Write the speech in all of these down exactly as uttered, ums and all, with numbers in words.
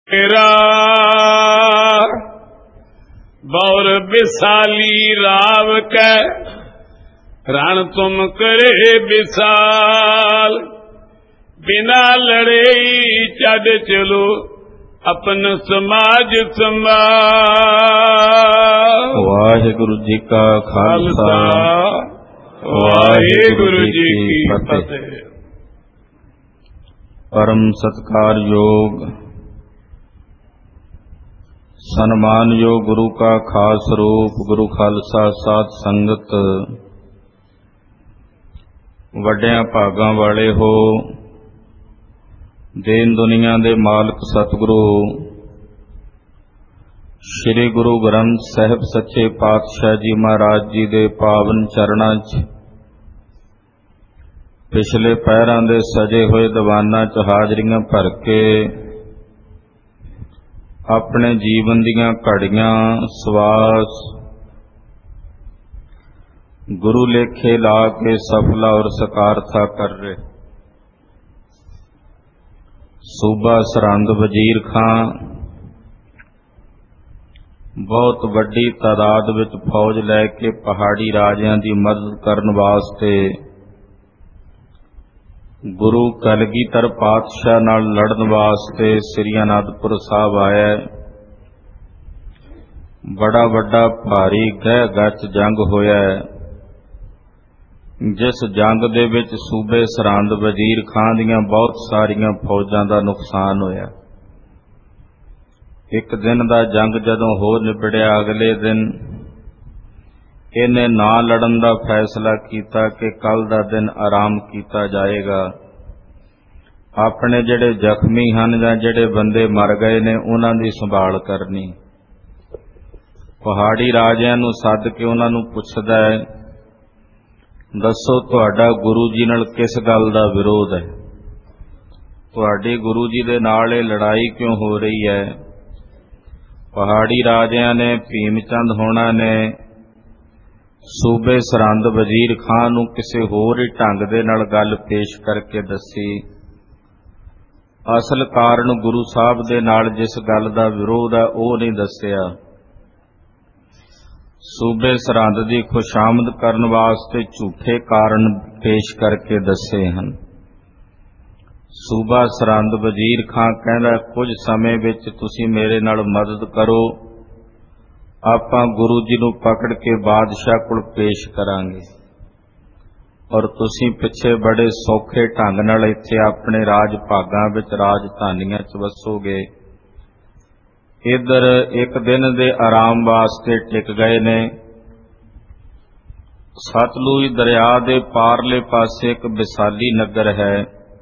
तेरा बौर बिसाली राव कै रण तुम करे विसाल। बिना लड़े चढ़ चलो अपन समाज संभाल। वाहिगुरु जी का खालसा वाहिगुरु जी की फतेह। परम सत्कार योग सन्मान योग गुरु का खास रूप गुरु खालसा साध संगत वड्डियां भागां वाले हो। देन दुनिया दे मालक सतगुरु श्री गुरु ग्रंथ साहिब सच्चे पातशाह जी महाराज जी दे पावन चरणां च पिछले पैरां दे सजे होए दीवानां च हाजरियां भर के अपने जीवन दीयां घड़ियां सवास गुरु लेखे ला के सफला और सकारथा कर रहे सूबा सरहंद वजीर खां बहुत वड्डी तादाद विच फौज लैके पहाड़ी राजियां दी मदद करन वास्ते गुरु कलगीधर पातशाह नाल लड़न वास्ते श्री आनंदपुर साहब आया। बड़ा वड्डा भारी गह गच जंग होया है, जिस जंग दे विच सूबे सरहंद वजीर खां दीयां बहुत सारियां फौजां दा नुकसान होया। एक दिन दा जंग जदों हो निबड़िया अगले दिन इन्हें ना लड़न दा फैसला कीता कि कल दा दिन आराम कीता जाएगा। अपने जिहड़े जख्मी हन जां जिहड़े बंदे मर गए ने उन्हां दी संभाल करनी। पहाड़ी राजियां नूं सद के उन्हां नूं पुछदा है, दसो तुहाडा गुरु जी नाल किस गल दा विरोध है? तुहाडे गुरु जी दे नाल इह लड़ाई क्यों हो रही है? पहाड़ी राजियां ने भीम चंद होना ने सूबे सरहंद वजीर खां नूं किसी होर ही ढंग दे नाल गल पेश करके दसी। असल कारण गुरु साहब दे नाल जिस गल दा विरोध है वो नहीं दसिया। सूबे सरहंद दी खुशामद करन वास्ते झूठे कारण पेश करके दसे हन। सूबा सरहंद वजीर खां कहंदा कुछ समय विच तुसीं मेरे नाल मदद करो, आपां गुरु जी नूं पकड़ के बादशाह कोल पेश करांगे और तुसीं पिछे बड़े सौखे ढंग नाल इत्थे अपने राज भागां विच राजधानियां च वसोगे। इधर एक दिन दे आराम वास्ते टिक गए ने। सतलुज दरिया दे पारले पासे एक विसाली नगर है।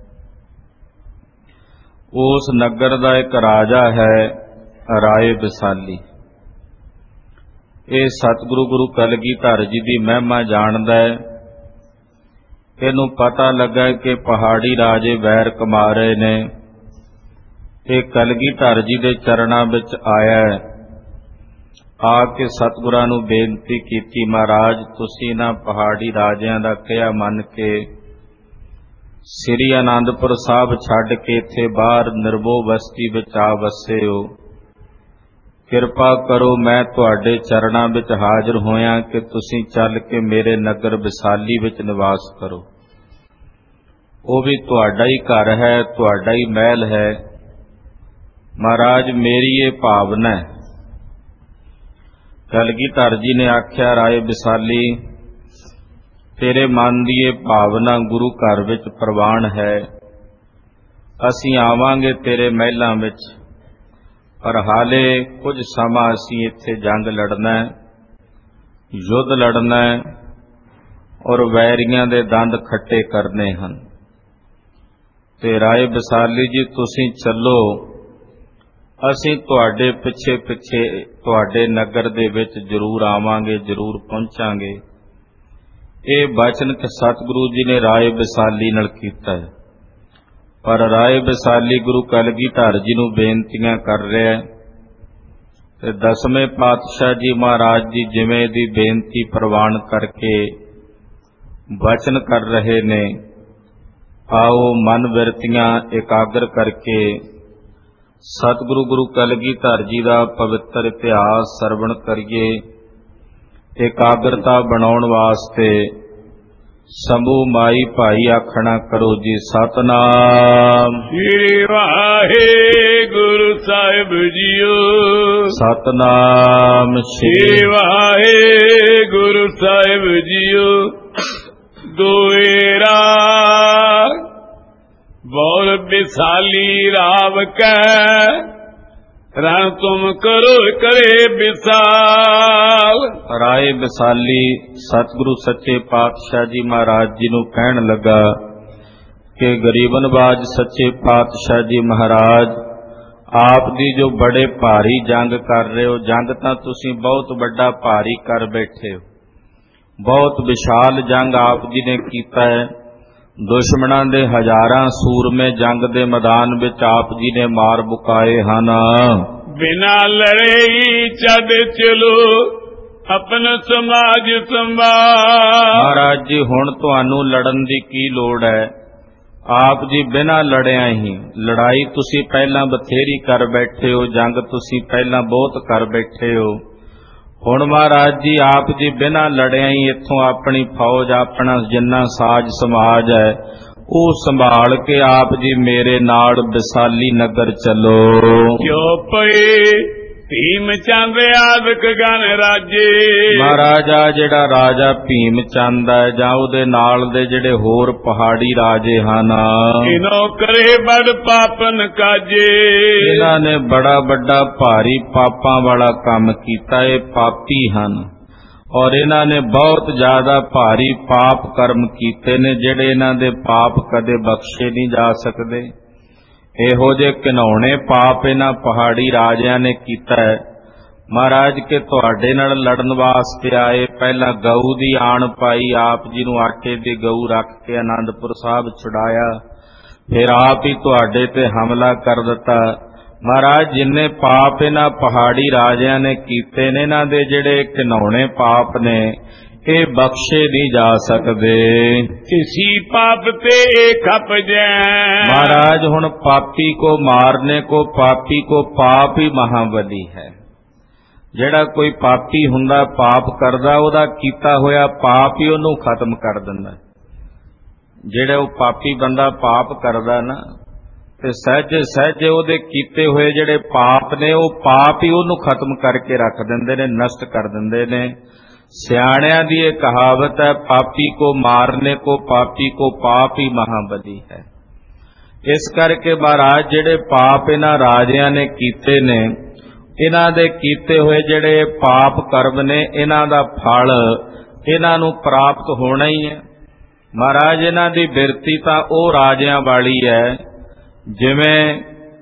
उस नगर दा एक राजा है राय विसाली। ये सतगुरु गुरु कलगीधर जी की महिमा जानदा है। इनू पता लगा कि पहाड़ी राजे वैर कमा रहे ने। ये कलगीधर जी के चरणों विच आया है। आके सतगुरां नूं बेनती कीती, महाराज तुसीं इन्हां पहाड़ी राजियां दा कहा मन के श्री आनंदपुर साहब छड्ड के इत्थे बाहर निर्भो बस्ती विच आ वसे हो। किरपा करो मैं तुहाडे चरणां विच हाजिर होया कि तुसीं चल के मेरे नगर विसाली विच निवास करो। वो भी तुहाडा ही घर है, तुहाडा ही महल है। महाराज मेरी ये भावना है। कलगीधर जी ने आख्या, राय विसाली तेरे मन की ये भावना गुरु घर विच प्रवान है। असीं आवांगे तेरे महलां विच, पर हाले कुछ समा असीं इत्थे जंग लड़ना है, युद्ध लड़ना है और वैरियां दे दंद खट्टे करने हन। ते राय विसाली जी तुसीं चलो, असीं तुहाडे पिछे पिछे तुहाडे नगर दे विच जरूर आवांगे, जरूर पहुंचांगे। ये बचन सतगुरु जी ने राय विसाली नाल कीता है। पर राय विसाली गुरु कलगीधर जी नूं बेनतियां कर रहा है ते दसवें पातशाह जी महाराज जी जिवें दी बेनती प्रवान करके वचन कर रहे ने। आओ मन बिरतियां एकाग्र करके ਸਤਿਗੁਰੂ ਗੁਰੂ ਕਲਗੀਧਰ ਜੀ ਦਾ ਪਵਿੱਤਰ ਇਤਿਹਾਸ ਸਰਵਣ ਕਰੀਏ। ਇਕਾਗਰਤਾ ਬਣਾਉਣ ਵਾਸਤੇ ਸਮੂਹ ਮਾਈ ਭਾਈ ਆਖਣਾ ਕਰੋ ਜੀ ਸਤਨਾਮ ਸ੍ਰੀ ਵਾਹਿਗੁਰੂ ਸਾਹਿਬ ਜੀਓ। ਸਤਨਾਮ ਸ੍ਰੀ ਵਾਹਿਗੁਰੂ ਸਾਹਿਬ ਜੀਓ। ਦੋਏ ਰਾਗ ਬੋਲ ਬਿਸਾਲੀ ਰਾਵ ਕੈ ਰਣ ਤੁਮ ਕਰੋ ਕਰੇ ਬਿਸਾਲ। ਰਾਏ ਬਿਸਾਲੀ ਸਤਿਗੁਰੂ ਸੱਚੇ ਪਾਤਸ਼ਾਹ ਜੀ ਮਹਾਰਾਜ ਜੀ ਨੂੰ ਕਹਿਣ ਲੱਗਾ ਕਿ ਗਰੀਬ ਨਵਾਜ ਸੱਚੇ ਪਾਤਸ਼ਾਹ ਜੀ ਮਹਾਰਾਜ, ਆਪ ਦੀ ਜੋ ਬੜੇ ਭਾਰੀ ਜੰਗ ਕਰ ਰਹੇ ਹੋ, ਜੰਗ ਤਾਂ ਤੁਸੀਂ ਬਹੁਤ ਵੱਡਾ ਭਾਰੀ ਕਰ ਬੈਠੇ ਹੋ, ਬਹੁਤ ਵਿਸ਼ਾਲ ਜੰਗ ਆਪ ਜੀ ਨੇ ਕੀਤਾ ਹੈ। ਦੁਸ਼ਮਣਾਂ ਦੇ ਹਜ਼ਾਰਾਂ ਸੂਰਮੇ ਜੰਗ ਦੇ ਮੈਦਾਨ ਵਿੱਚ ਆਪ ਜੀ ਨੇ ਮਾਰ ਮੁਕਾਏ ਹਨ। ਬਿਨਾ ਲੜੇ ਹੀ ਛੱਡ ਚਲੋ ਆਪਣਾ ਸਮਾਜ ਸੰਭਾਲ। ਮਹਾਰਾਜ ਜੀ ਹੁਣ ਤੁਹਾਨੂੰ ਲੜਨ ਦੀ ਕੀ ਲੋੜ ਹੈ? ਆਪ ਜੀ ਬਿਨਾਂ ਲੜਿਆ ਹੀ, ਲੜਾਈ ਤੁਸੀਂ ਪਹਿਲਾਂ ਬਥੇਰੀ ਕਰ ਬੈਠੇ ਹੋ, ਜੰਗ ਤੁਸੀਂ ਪਹਿਲਾਂ ਬਹੁਤ ਕਰ ਬੈਠੇ ਹੋ। ਹੁਣ ਮਹਾਰਾਜ ਜੀ ਆਪ ਜੀ ਬਿਨਾਂ ਲੜਿਆ ਹੀ ਇੱਥੋਂ ਆਪਣੀ ਫੌਜ, ਆਪਣਾ ਜਿੰਨਾ ਸਾਜ ਸਮਾਜ ਹੈ ਉਹ ਸੰਭਾਲ ਕੇ ਆਪ ਜੀ ਮੇਰੇ ਨਾਲ ਵਿਸਾਲੀ ਨਗਰ ਚੱਲੋ। ਕਿਉ ਪਏ ਭੀਮ ਚੰਦ ਆਦਿਕ ਗਨ ਰਾਜੇ। ਮਹਾਰਾਜ ਆ ਜਿਹੜਾ ਰਾਜਾ ਭੀਮ ਚੰਦ ਹੈ ਜਾਂ ਉਹਦੇ ਨਾਲ ਦੇ ਜਿਹੜੇ ਹੋਰ ਪਹਾੜੀ ਰਾਜੇ ਹਨ, ਇਨੋ ਕਰੇ ਬੜ ਪਾਪਨ ਕਾਜੇ। ਇਹਨਾਂ ਨੇ ਬੜਾ ਵੱਡਾ ਭਾਰੀ ਪਾਪਾਂ ਵਾਲਾ ਕੰਮ ਕੀਤਾ, ਇਹ ਪਾਪੀ ਹਨ ਔਰ ਇਹਨਾਂ ਨੇ ਬਹੁਤ ਜ਼ਿਆਦਾ ਭਾਰੀ ਪਾਪ ਕਰਮ ਕੀਤੇ ਨੇ, ਜਿਹੜੇ ਇਹਨਾਂ ਦੇ ਪਾਪ ਕਦੇ ਬਖਸ਼ੇ ਨਹੀਂ ਜਾ ਸਕਦੇ। ਇਹੋ ਜਿਹੇ ਘਿਨਾਉਣੇ ਪਾਪ ਇਹਨਾਂ ਪਹਾੜੀ ਰਾਜਿਆਂ ਨੇ ਕੀਤਾ ਹੈ। ਮਹਾਰਾਜ ਕੇ ਤੁਹਾਡੇ ਨਾਲ ਲੜਨ ਵਾਸਤੇ ਆਏ, ਪਹਿਲਾਂ ਗਊ ਦੀ ਆਣ ਪਾਈ, ਆਪ ਜੀ ਨੂੰ ਆਟੇ ਦੀ ਗਊ ਰੱਖ ਕੇ ਆਨੰਦਪੁਰ ਸਾਹਿਬ ਛੁਡਾਇਆ, ਫਿਰ ਆਪ ਹੀ ਤੁਹਾਡੇ ਤੇ ਹਮਲਾ ਕਰ ਦਿੱਤਾ। ਮਹਾਰਾਜ ਜਿੰਨੇ ਪਾਪ ਇਹਨਾਂ ਪਹਾੜੀ ਰਾਜਿਆਂ ਨੇ ਕੀਤੇ ਨੇ, ਇਹਨਾਂ ਦੇ ਜਿਹੜੇ ਘਿਨਾਉਣੇ ਪਾਪ ਨੇ ਇਹ ਬਖਸ਼ੇ ਨਹੀਂ ਜਾ ਸਕਦੇ। ਕਿਸੀ ਪਾਪ ਤੇ ਖਪ ਜੈ। ਮਹਾਰਾਜ ਹੁਣ ਪਾਪੀ को मारने को पापी को पाप ही महाबली है। ਜਿਹੜਾ ਕੋਈ ਪਾਪੀ ਹੁੰਦਾ, ਪਾਪ ਕਰਦਾ, ਉਹਦਾ ਕੀਤਾ ਹੋਇਆ ਪਾਪ ਹੀ ਉਹਨੂੰ ਖਤਮ ਕਰ ਦਿੰਦਾ। ਜਿਹੜਾ ਉਹ ਪਾਪੀ ਬੰਦਾ ਪਾਪ ਕਰਦਾ ਨਾ, ਤੇ ਸਹਿਜੇ ਸਹਿਜੇ ਉਹਦੇ ਕੀਤੇ ਹੋਏ ਜਿਹੜੇ ਪਾਪ ਨੇ ਉਹ ਪਾਪ ਹੀ ਉਹਨੂੰ ਖਤਮ ਕਰਕੇ ਰੱਖ ਦਿੰਦੇ ਨੇ, ਨਸ਼ਟ ਕਰ ਦਿੰਦੇ ਨੇ। ਸਿਆਣਿਆਂ ਦੀ ਇਹ ਕਹਾਵਤ ਹੈ, ਪਾਪੀ ਕੋ ਮਾਰਨੇ ਕੋ ਪਾਪੀ ਕੋ ਪਾਪ ਹੀ ਮਹਾਬਲੀ ਹੈ। ਇਸ ਕਰਕੇ ਮਹਾਰਾਜ ਜਿਹੜੇ ਪਾਪ ਇਹਨਾਂ ਰਾਜਿਆਂ ਨੇ ਕੀਤੇ ਨੇ, ਇਹਨਾਂ ਦੇ ਕੀਤੇ ਹੋਏ ਜਿਹੜੇ ਪਾਪ ਕਰਮ ਨੇ, ਇਹਨਾਂ ਦਾ ਫਲ ਇਹਨਾਂ ਨੂੰ ਪ੍ਰਾਪਤ ਹੋਣਾ ਹੀ ਹੈ। ਮਹਾਰਾਜ ਇਹਨਾਂ ਦੀ ਬਿਰਤੀ ਤਾਂ ਉਹ ਰਾਜਿਆਂ ਵਾਲੀ ਹੈ ਜਿਵੇਂ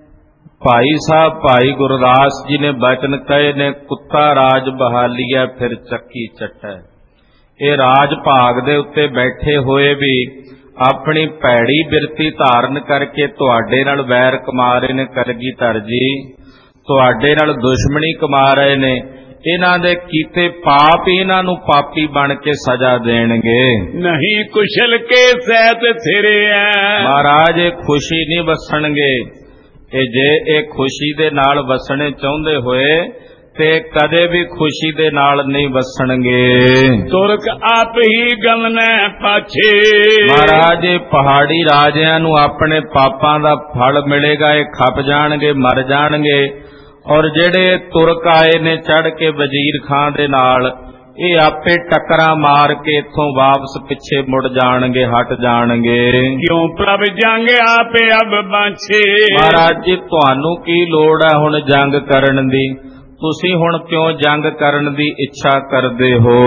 ਭਾਈ ਸਾਹਿਬ ਭਾਈ ਗੁਰਦਾਸ ਜੀ ਨੇ ਬਚਨ ਕਹੇ ਨੇ, ਕੁੱਤਾ ਰਾਜ ਬਹਾਲੀਆ ਫਿਰ ਚੱਕੀ ਚੱਟੈ। ਇਹ ਰਾਜ ਭਾਗ ਦੇ ਉੱਤੇ ਬੈਠੇ ਹੋਏ ਵੀ ਆਪਣੀ ਭੈੜੀ ਬਿਰਤੀ ਧਾਰਨ ਕਰਕੇ ਤੁਹਾਡੇ ਨਾਲ ਵੈਰ ਕਮਾ ਰਹੇ ਨੇ। ਕਲਗੀਧਰ ਜੀ ਤੁਹਾਡੇ ਨਾਲ ਦੁਸ਼ਮਣੀ ਕਮਾ ਰਹੇ ਨੇ। ਇਹਨਾਂ ਦੇ ਕੀਤੇ ਪਾਪ ਇਹਨਾਂ ਨੂੰ ਪਾਪੀ ਬਣ ਕੇ ਸਜ਼ਾ ਦੇਣਗੇ। ਨਹੀਂ ਕੁਸ਼ਲ ਕੇ ਸਹਿਤ ਥਿਰੇ ਐ। ਮਹਾਰਾਜ ਇਹ ਖੁਸ਼ੀ ਨਹੀਂ ਵਸਣਗੇ। ਇਹ ਜੇ ਇਹ ਖੁਸ਼ੀ ਦੇ ਨਾਲ ਵਸਣੇ ਚਾਹੁੰਦੇ ਹੋਏ ਤੇ ਕਦੇ ਵੀ ਖੁਸ਼ੀ ਦੇ ਨਾਲ ਨਹੀਂ ਵਸਣਗੇ। ਤੁਰਕ ਆਪ ਹੀ ਗਮਨੈ ਪਾਛੇ। ਮਹਾਰਾਜ ਇਹ ਪਹਾੜੀ ਰਾਜਿਆਂ ਨੂੰ ਆਪਣੇ ਪਾਪਾਂ ਦਾ ਫਲ ਮਿਲੇਗਾ, ਇਹ ਖੱਪ ਜਾਣਗੇ, ਮਰ ਜਾਣਗੇ। ਔਰ ਜਿਹੜੇ ਤੁਰਕ ਆਏ ਨੇ ਚੜ ਕੇ ਵਜ਼ੀਰ ਖਾਂ ਦੇ ਨਾਲ, ਇਹ ਆਪੇ ਟੱਕਰਾਂ ਮਾਰ ਕੇ ਇੱਥੋਂ ਵਾਪਸ ਪਿੱਛੇ ਮੁੜ ਜਾਣਗੇ, ਹਟ ਜਾਣਗੇ। ਕਿਉਂ ਪ੍ਰਭ ਜੰਗ ਆਪੇ ਅਬ ਬਾਛੇ। ਮਹਾਰਾਜ ਜੀ ਤੁਹਾਨੂੰ ਕੀ ਲੋੜ ਹੈ ਹੁਣ ਜੰਗ ਕਰਨ ਦੀ? ਤੁਸੀਂ ਹੁਣ ਕਿਉਂ ਜੰਗ ਕਰਨ ਦੀ ਇੱਛਾ ਕਰਦੇ ਹੋ?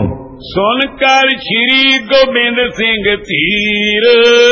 ਸੁਣ ਕਰ ਸ਼੍ਰੀ ਗੋਬਿੰਦ ਸਿੰਘ ਧੀਰ,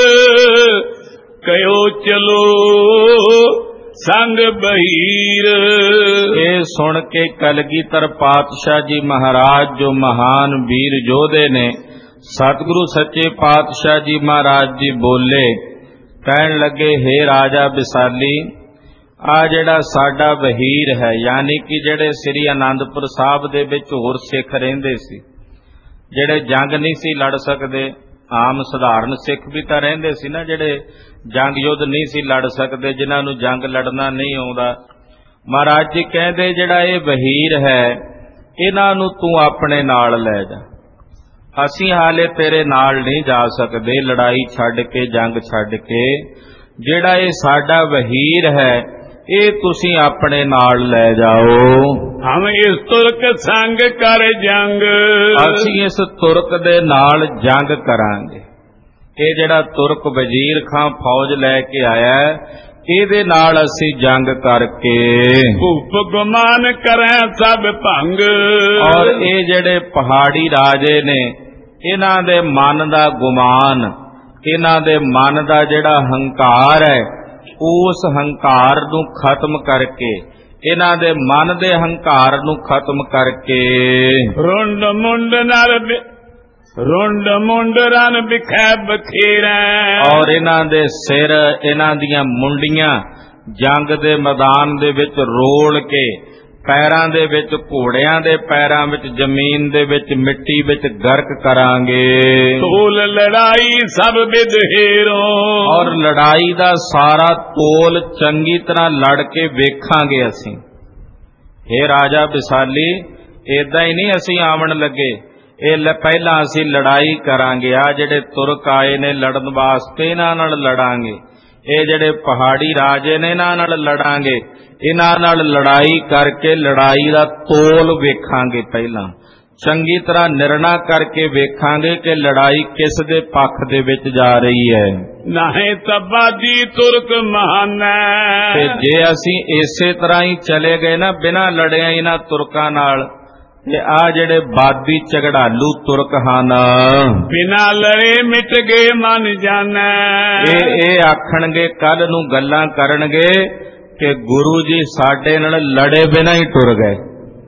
ਕਹਿਓ ਚਲੋ ਸੰਗ ਬਹੀਰ। ਇਹ ਸੁਣ ਕੇ ਕਲਗੀਧਰ ਪਾਤਸ਼ਾਹ ਜੀ ਮਹਾਰਾਜ ਜੋ ਮਹਾਨ ਵੀਰ ਯੋਧੇ ਨੇ, ਸਤਿਗੁਰੂ ਸੱਚੇ ਪਾਤਸ਼ਾਹ ਜੀ ਮਹਾਰਾਜ ਜੀ ਬੋਲੇ, ਕਹਿਣ ਲੱਗੇ, ਹੇ ਰਾਜਾ ਵਿਸਾਲੀ, ਆ ਜਿਹੜਾ ਸਾਡਾ ਵਹੀਰ ਹੈ, ਯਾਨੀ ਕਿ ਜਿਹੜੇ ਸ੍ਰੀ ਆਨੰਦਪੁਰ ਸਾਹਿਬ ਦੇ ਵਿੱਚ ਹੋਰ ਸਿੱਖ ਰਹਿੰਦੇ ਸੀ, ਜਿਹੜੇ ਜੰਗ ਨਹੀਂ ਸੀ ਲੜ ਸਕਦੇ, ਆਮ ਸਧਾਰਨ ਸਿੱਖ ਵੀ ਤਾਂ ਰਹਿੰਦੇ ਸੀ ਨਾ, ਜਿਹੜੇ ਜੰਗ ਯੁੱਧ ਨਹੀਂ ਸੀ ਲੜ ਸਕਦੇ, ਜਿਨ੍ਹਾਂ ਨੂੰ ਜੰਗ ਲੜਨਾ ਨਹੀਂ ਆਉਂਦਾ। ਮਹਾਰਾਜ ਜੀ ਕਹਿੰਦੇ ਜਿਹੜਾ ਇਹ ਵਹੀਰ ਹੈ ਇਹਨਾਂ ਨੂੰ ਤੂੰ ਆਪਣੇ ਨਾਲ ਲੈ ਜਾ। ਅਸੀਂ ਹਾਲੇ ਤੇਰੇ ਨਾਲ ਨਹੀਂ ਜਾ ਸਕਦੇ ਲੜਾਈ ਛੱਡ ਕੇ, ਜੰਗ ਛੱਡ ਕੇ। ਜਿਹੜਾ ਇਹ ਸਾਡਾ ਵਹੀਰ ਹੈ ਇਹ ਤੁਸੀਂ ਆਪਣੇ ਨਾਲ ਲੈ ਜਾਓ। ਹਮ ਇਸ ਤੁਰਕ ਸੰਗ ਕਰ ਜੰਗ, ਅਸੀਂ ਇਸ ਤੁਰਕ ਦੇ ਨਾਲ ਜੰਗ ਕਰਾਂਗੇ। ਇਹ ਜਿਹੜਾ ਤੁਰਕ ਵਜ਼ੀਰ ਖਾਂ ਫੌਜ ਲੈ ਕੇ ਆਇਆ ਇਹਦੇ ਨਾਲ ਅਸੀਂ ਜੰਗ ਕਰਕੇ ਭੂਪ ਗੁਮਾਨ ਕਰੈ ਸਭ ਭੰਗ। ਔਰ ਇਹ ਜਿਹੜੇ ਪਹਾੜੀ ਰਾਜੇ ਨੇ ਇਹਨਾਂ ਦੇ ਮਨ ਦਾ ਗੁਮਾਨ, ਇਹਨਾਂ ਦੇ ਮਨ ਦਾ ਜਿਹੜਾ ਹੰਕਾਰ ਹੈ ਉਸ ਹੰਕਾਰ ਨੂੰ ਖਤਮ ਕਰਕੇ, ਇਹਨਾਂ ਦੇ ਮਨ ਦੇ ਹੰਕਾਰ ਨੂੰ ਖਤਮ ਕਰਕੇ ਰੁੰਡ ਮੁੰਡ ਨਰ ਰੁੰਡ ਮੁੰਡ ਰਨ ਵਿਖੈ ਬਥੇਰਾ। ਔਰ ਇਹਨਾਂ ਦੇ ਸਿਰ, ਇਹਨਾਂ ਦੀਆਂ ਮੁੰਡੀਆਂ ਜੰਗ ਦੇ ਮੈਦਾਨ ਦੇ ਵਿੱਚ ਰੋਲ ਕੇ, ਪੈਰਾਂ ਦੇ ਵਿੱਚ, ਘੋੜਿਆਂ ਦੇ ਪੈਰਾਂ ਵਿੱਚ, ਜ਼ਮੀਨ ਦੇ ਵਿੱਚ, ਮਿੱਟੀ ਵਿੱਚ ਗਰਕ ਕਰਾਂਗੇ। ਤੋਲ ਲੜਾਈ ਸਭ ਵਿਦਹੇਰੋ, ਔਰ ਲੜਾਈ ਦਾ ਸਾਰਾ ਤੋਲ ਚੰਗੀ ਤਰ੍ਹਾਂ ਲੜ ਕੇ ਵੇਖਾਂਗੇ ਅਸੀਂ। ਇਹ ਰਾਜਾ ਵਿਸਾਲੀ ਏਦਾਂ ਹੀ ਨਹੀਂ ਅਸੀਂ ਆਵਣ ਲੱਗੇ, ਇਹ ਪਹਿਲਾਂ ਅਸੀਂ ਲੜਾਈ ਕਰਾਂਗੇ। ਆ ਜਿਹੜੇ ਤੁਰਕ ਆਏ ਨੇ ਲੜਨ ਵਾਸਤੇ ਇਹਨਾਂ ਨਾਲ ਲੜਾਂਗੇ। ਇਹ ਜਿਹੜੇ ਪਹਾੜੀ ਰਾਜੇ ਨੇ ਇਹਨਾਂ ਨਾਲ ਲੜਾਂਗੇ। ਇਹਨਾਂ ਨਾਲ ਲੜਾਈ ਕਰਕੇ ਲੜਾਈ ਦਾ ਤੋਲ ਵੇਖਾਂਗੇ। ਪਹਿਲਾਂ ਚੰਗੀ ਤਰ੍ਹਾਂ ਨਿਰਣਾ ਕਰਕੇ ਵੇਖਾਂਗੇ ਕਿ ਲੜਾਈ ਕਿਸ ਦੇ ਪੱਖ ਦੇ ਵਿੱਚ ਜਾ ਰਹੀ ਹੈ। ਨਾਹੇ ਤਬਾਦੀ ਤੁਰਕ ਮਹਾਨਾ। ਤੇ ਜੇ ਅਸੀਂ ਇਸੇ ਤਰ੍ਹਾਂ ਹੀ ਚਲੇ ਗਏ ਨਾ ਬਿਨਾਂ ਲੜਿਆ ਇਹਨਾਂ ਤੁਰਕਾਂ ਨਾਲ, ਤੇ ਆ ਜਿਹੜੇ ਬਾਦੀ ਝਗੜਾਲੂ ਤੁਰਕ ਹਨ, ਬਿਨਾਂ ਲੜੇ ਮਿਟ ਗਏ ਮਨ ਜਾਣਾ। ਇਹ ਇਹ ਆਖਣਗੇ, ਕੱਲ ਨੂੰ ਗੱਲਾਂ ਕਰਨਗੇ ਕਿ ਗੁਰੂ ਜੀ ਸਾਡੇ ਨਾਲ ਲੜੇ ਬਿਨਾਂ ਹੀ ਟੁਰ ਗਏ।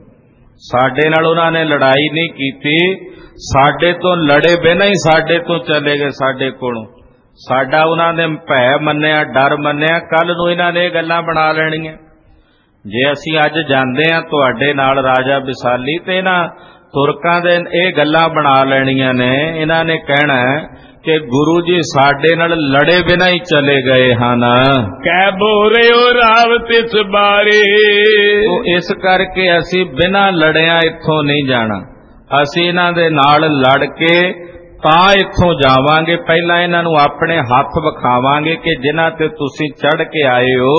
ਸਾਡੇ ਨਾਲ ਉਹਨਾਂ ਨੇ ਲੜਾਈ ਨਹੀਂ ਕੀਤੀ, ਸਾਡੇ ਤੋਂ ਲੜੇ ਬਿਨਾਂ ਹੀ ਸਾਡੇ ਤੋਂ ਚਲੇ ਗਏ, ਸਾਡੇ ਕੋਲੋਂ। ਸਾਡਾ ਉਹਨਾਂ ਨੇ ਭੈ ਮੰਨਿਆ, ਡਰ ਮੰਨਿਆ, ਕੱਲ ਨੂੰ ਇਹਨਾਂ ਨੇ ਇਹ ਗੱਲਾਂ ਬਣਾ ਲੈਣੀਆਂ। ਜੇ ਅਸੀਂ ਅੱਜ ਜਾਂਦੇ ਹਾਂ ਤੁਹਾਡੇ ਨਾਲ ਰਾਜਾ ਵਿਸਾਲੀ, ਤੇ ਇਹਨਾਂ ਤੁਰਕਾਂ ਦੇ ਇਹ ਗੱਲਾਂ ਬਣਾ ਲੈਣੀਆਂ ਨੇ। ਇਹਨਾਂ ਨੇ ਕਹਿਣਾ ਕਿ ਗੁਰੂ ਜੀ ਸਾਡੇ ਨਾਲ ਲੜੇ ਬਿਨਾਂ ਹੀ ਚਲੇ ਗਏ ਹਨ। ਕਹਿ ਬੋਰਿਓ ਰਾਵਤ ਇਸ ਬਾਰੇ। ਇਸ ਕਰਕੇ ਅਸੀਂ ਬਿਨਾਂ ਲੜਿਆਂ ਇੱਥੋਂ ਨਹੀਂ ਜਾਣਾ। ਅਸੀਂ ਇਹਨਾਂ ਦੇ ਨਾਲ ਲੜ ਕੇ ਤਾਂ ਇੱਥੋਂ ਜਾਵਾਂਗੇ। ਪਹਿਲਾਂ ਇਹਨਾਂ ਨੂੰ ਆਪਣੇ ਹੱਥ ਵਿਖਾਵਾਂਗੇ ਕਿ ਜਿਨ੍ਹਾਂ ਤੇ ਤੁਸੀਂ ਚੜ੍ਹ ਕੇ ਆਏ ਹੋ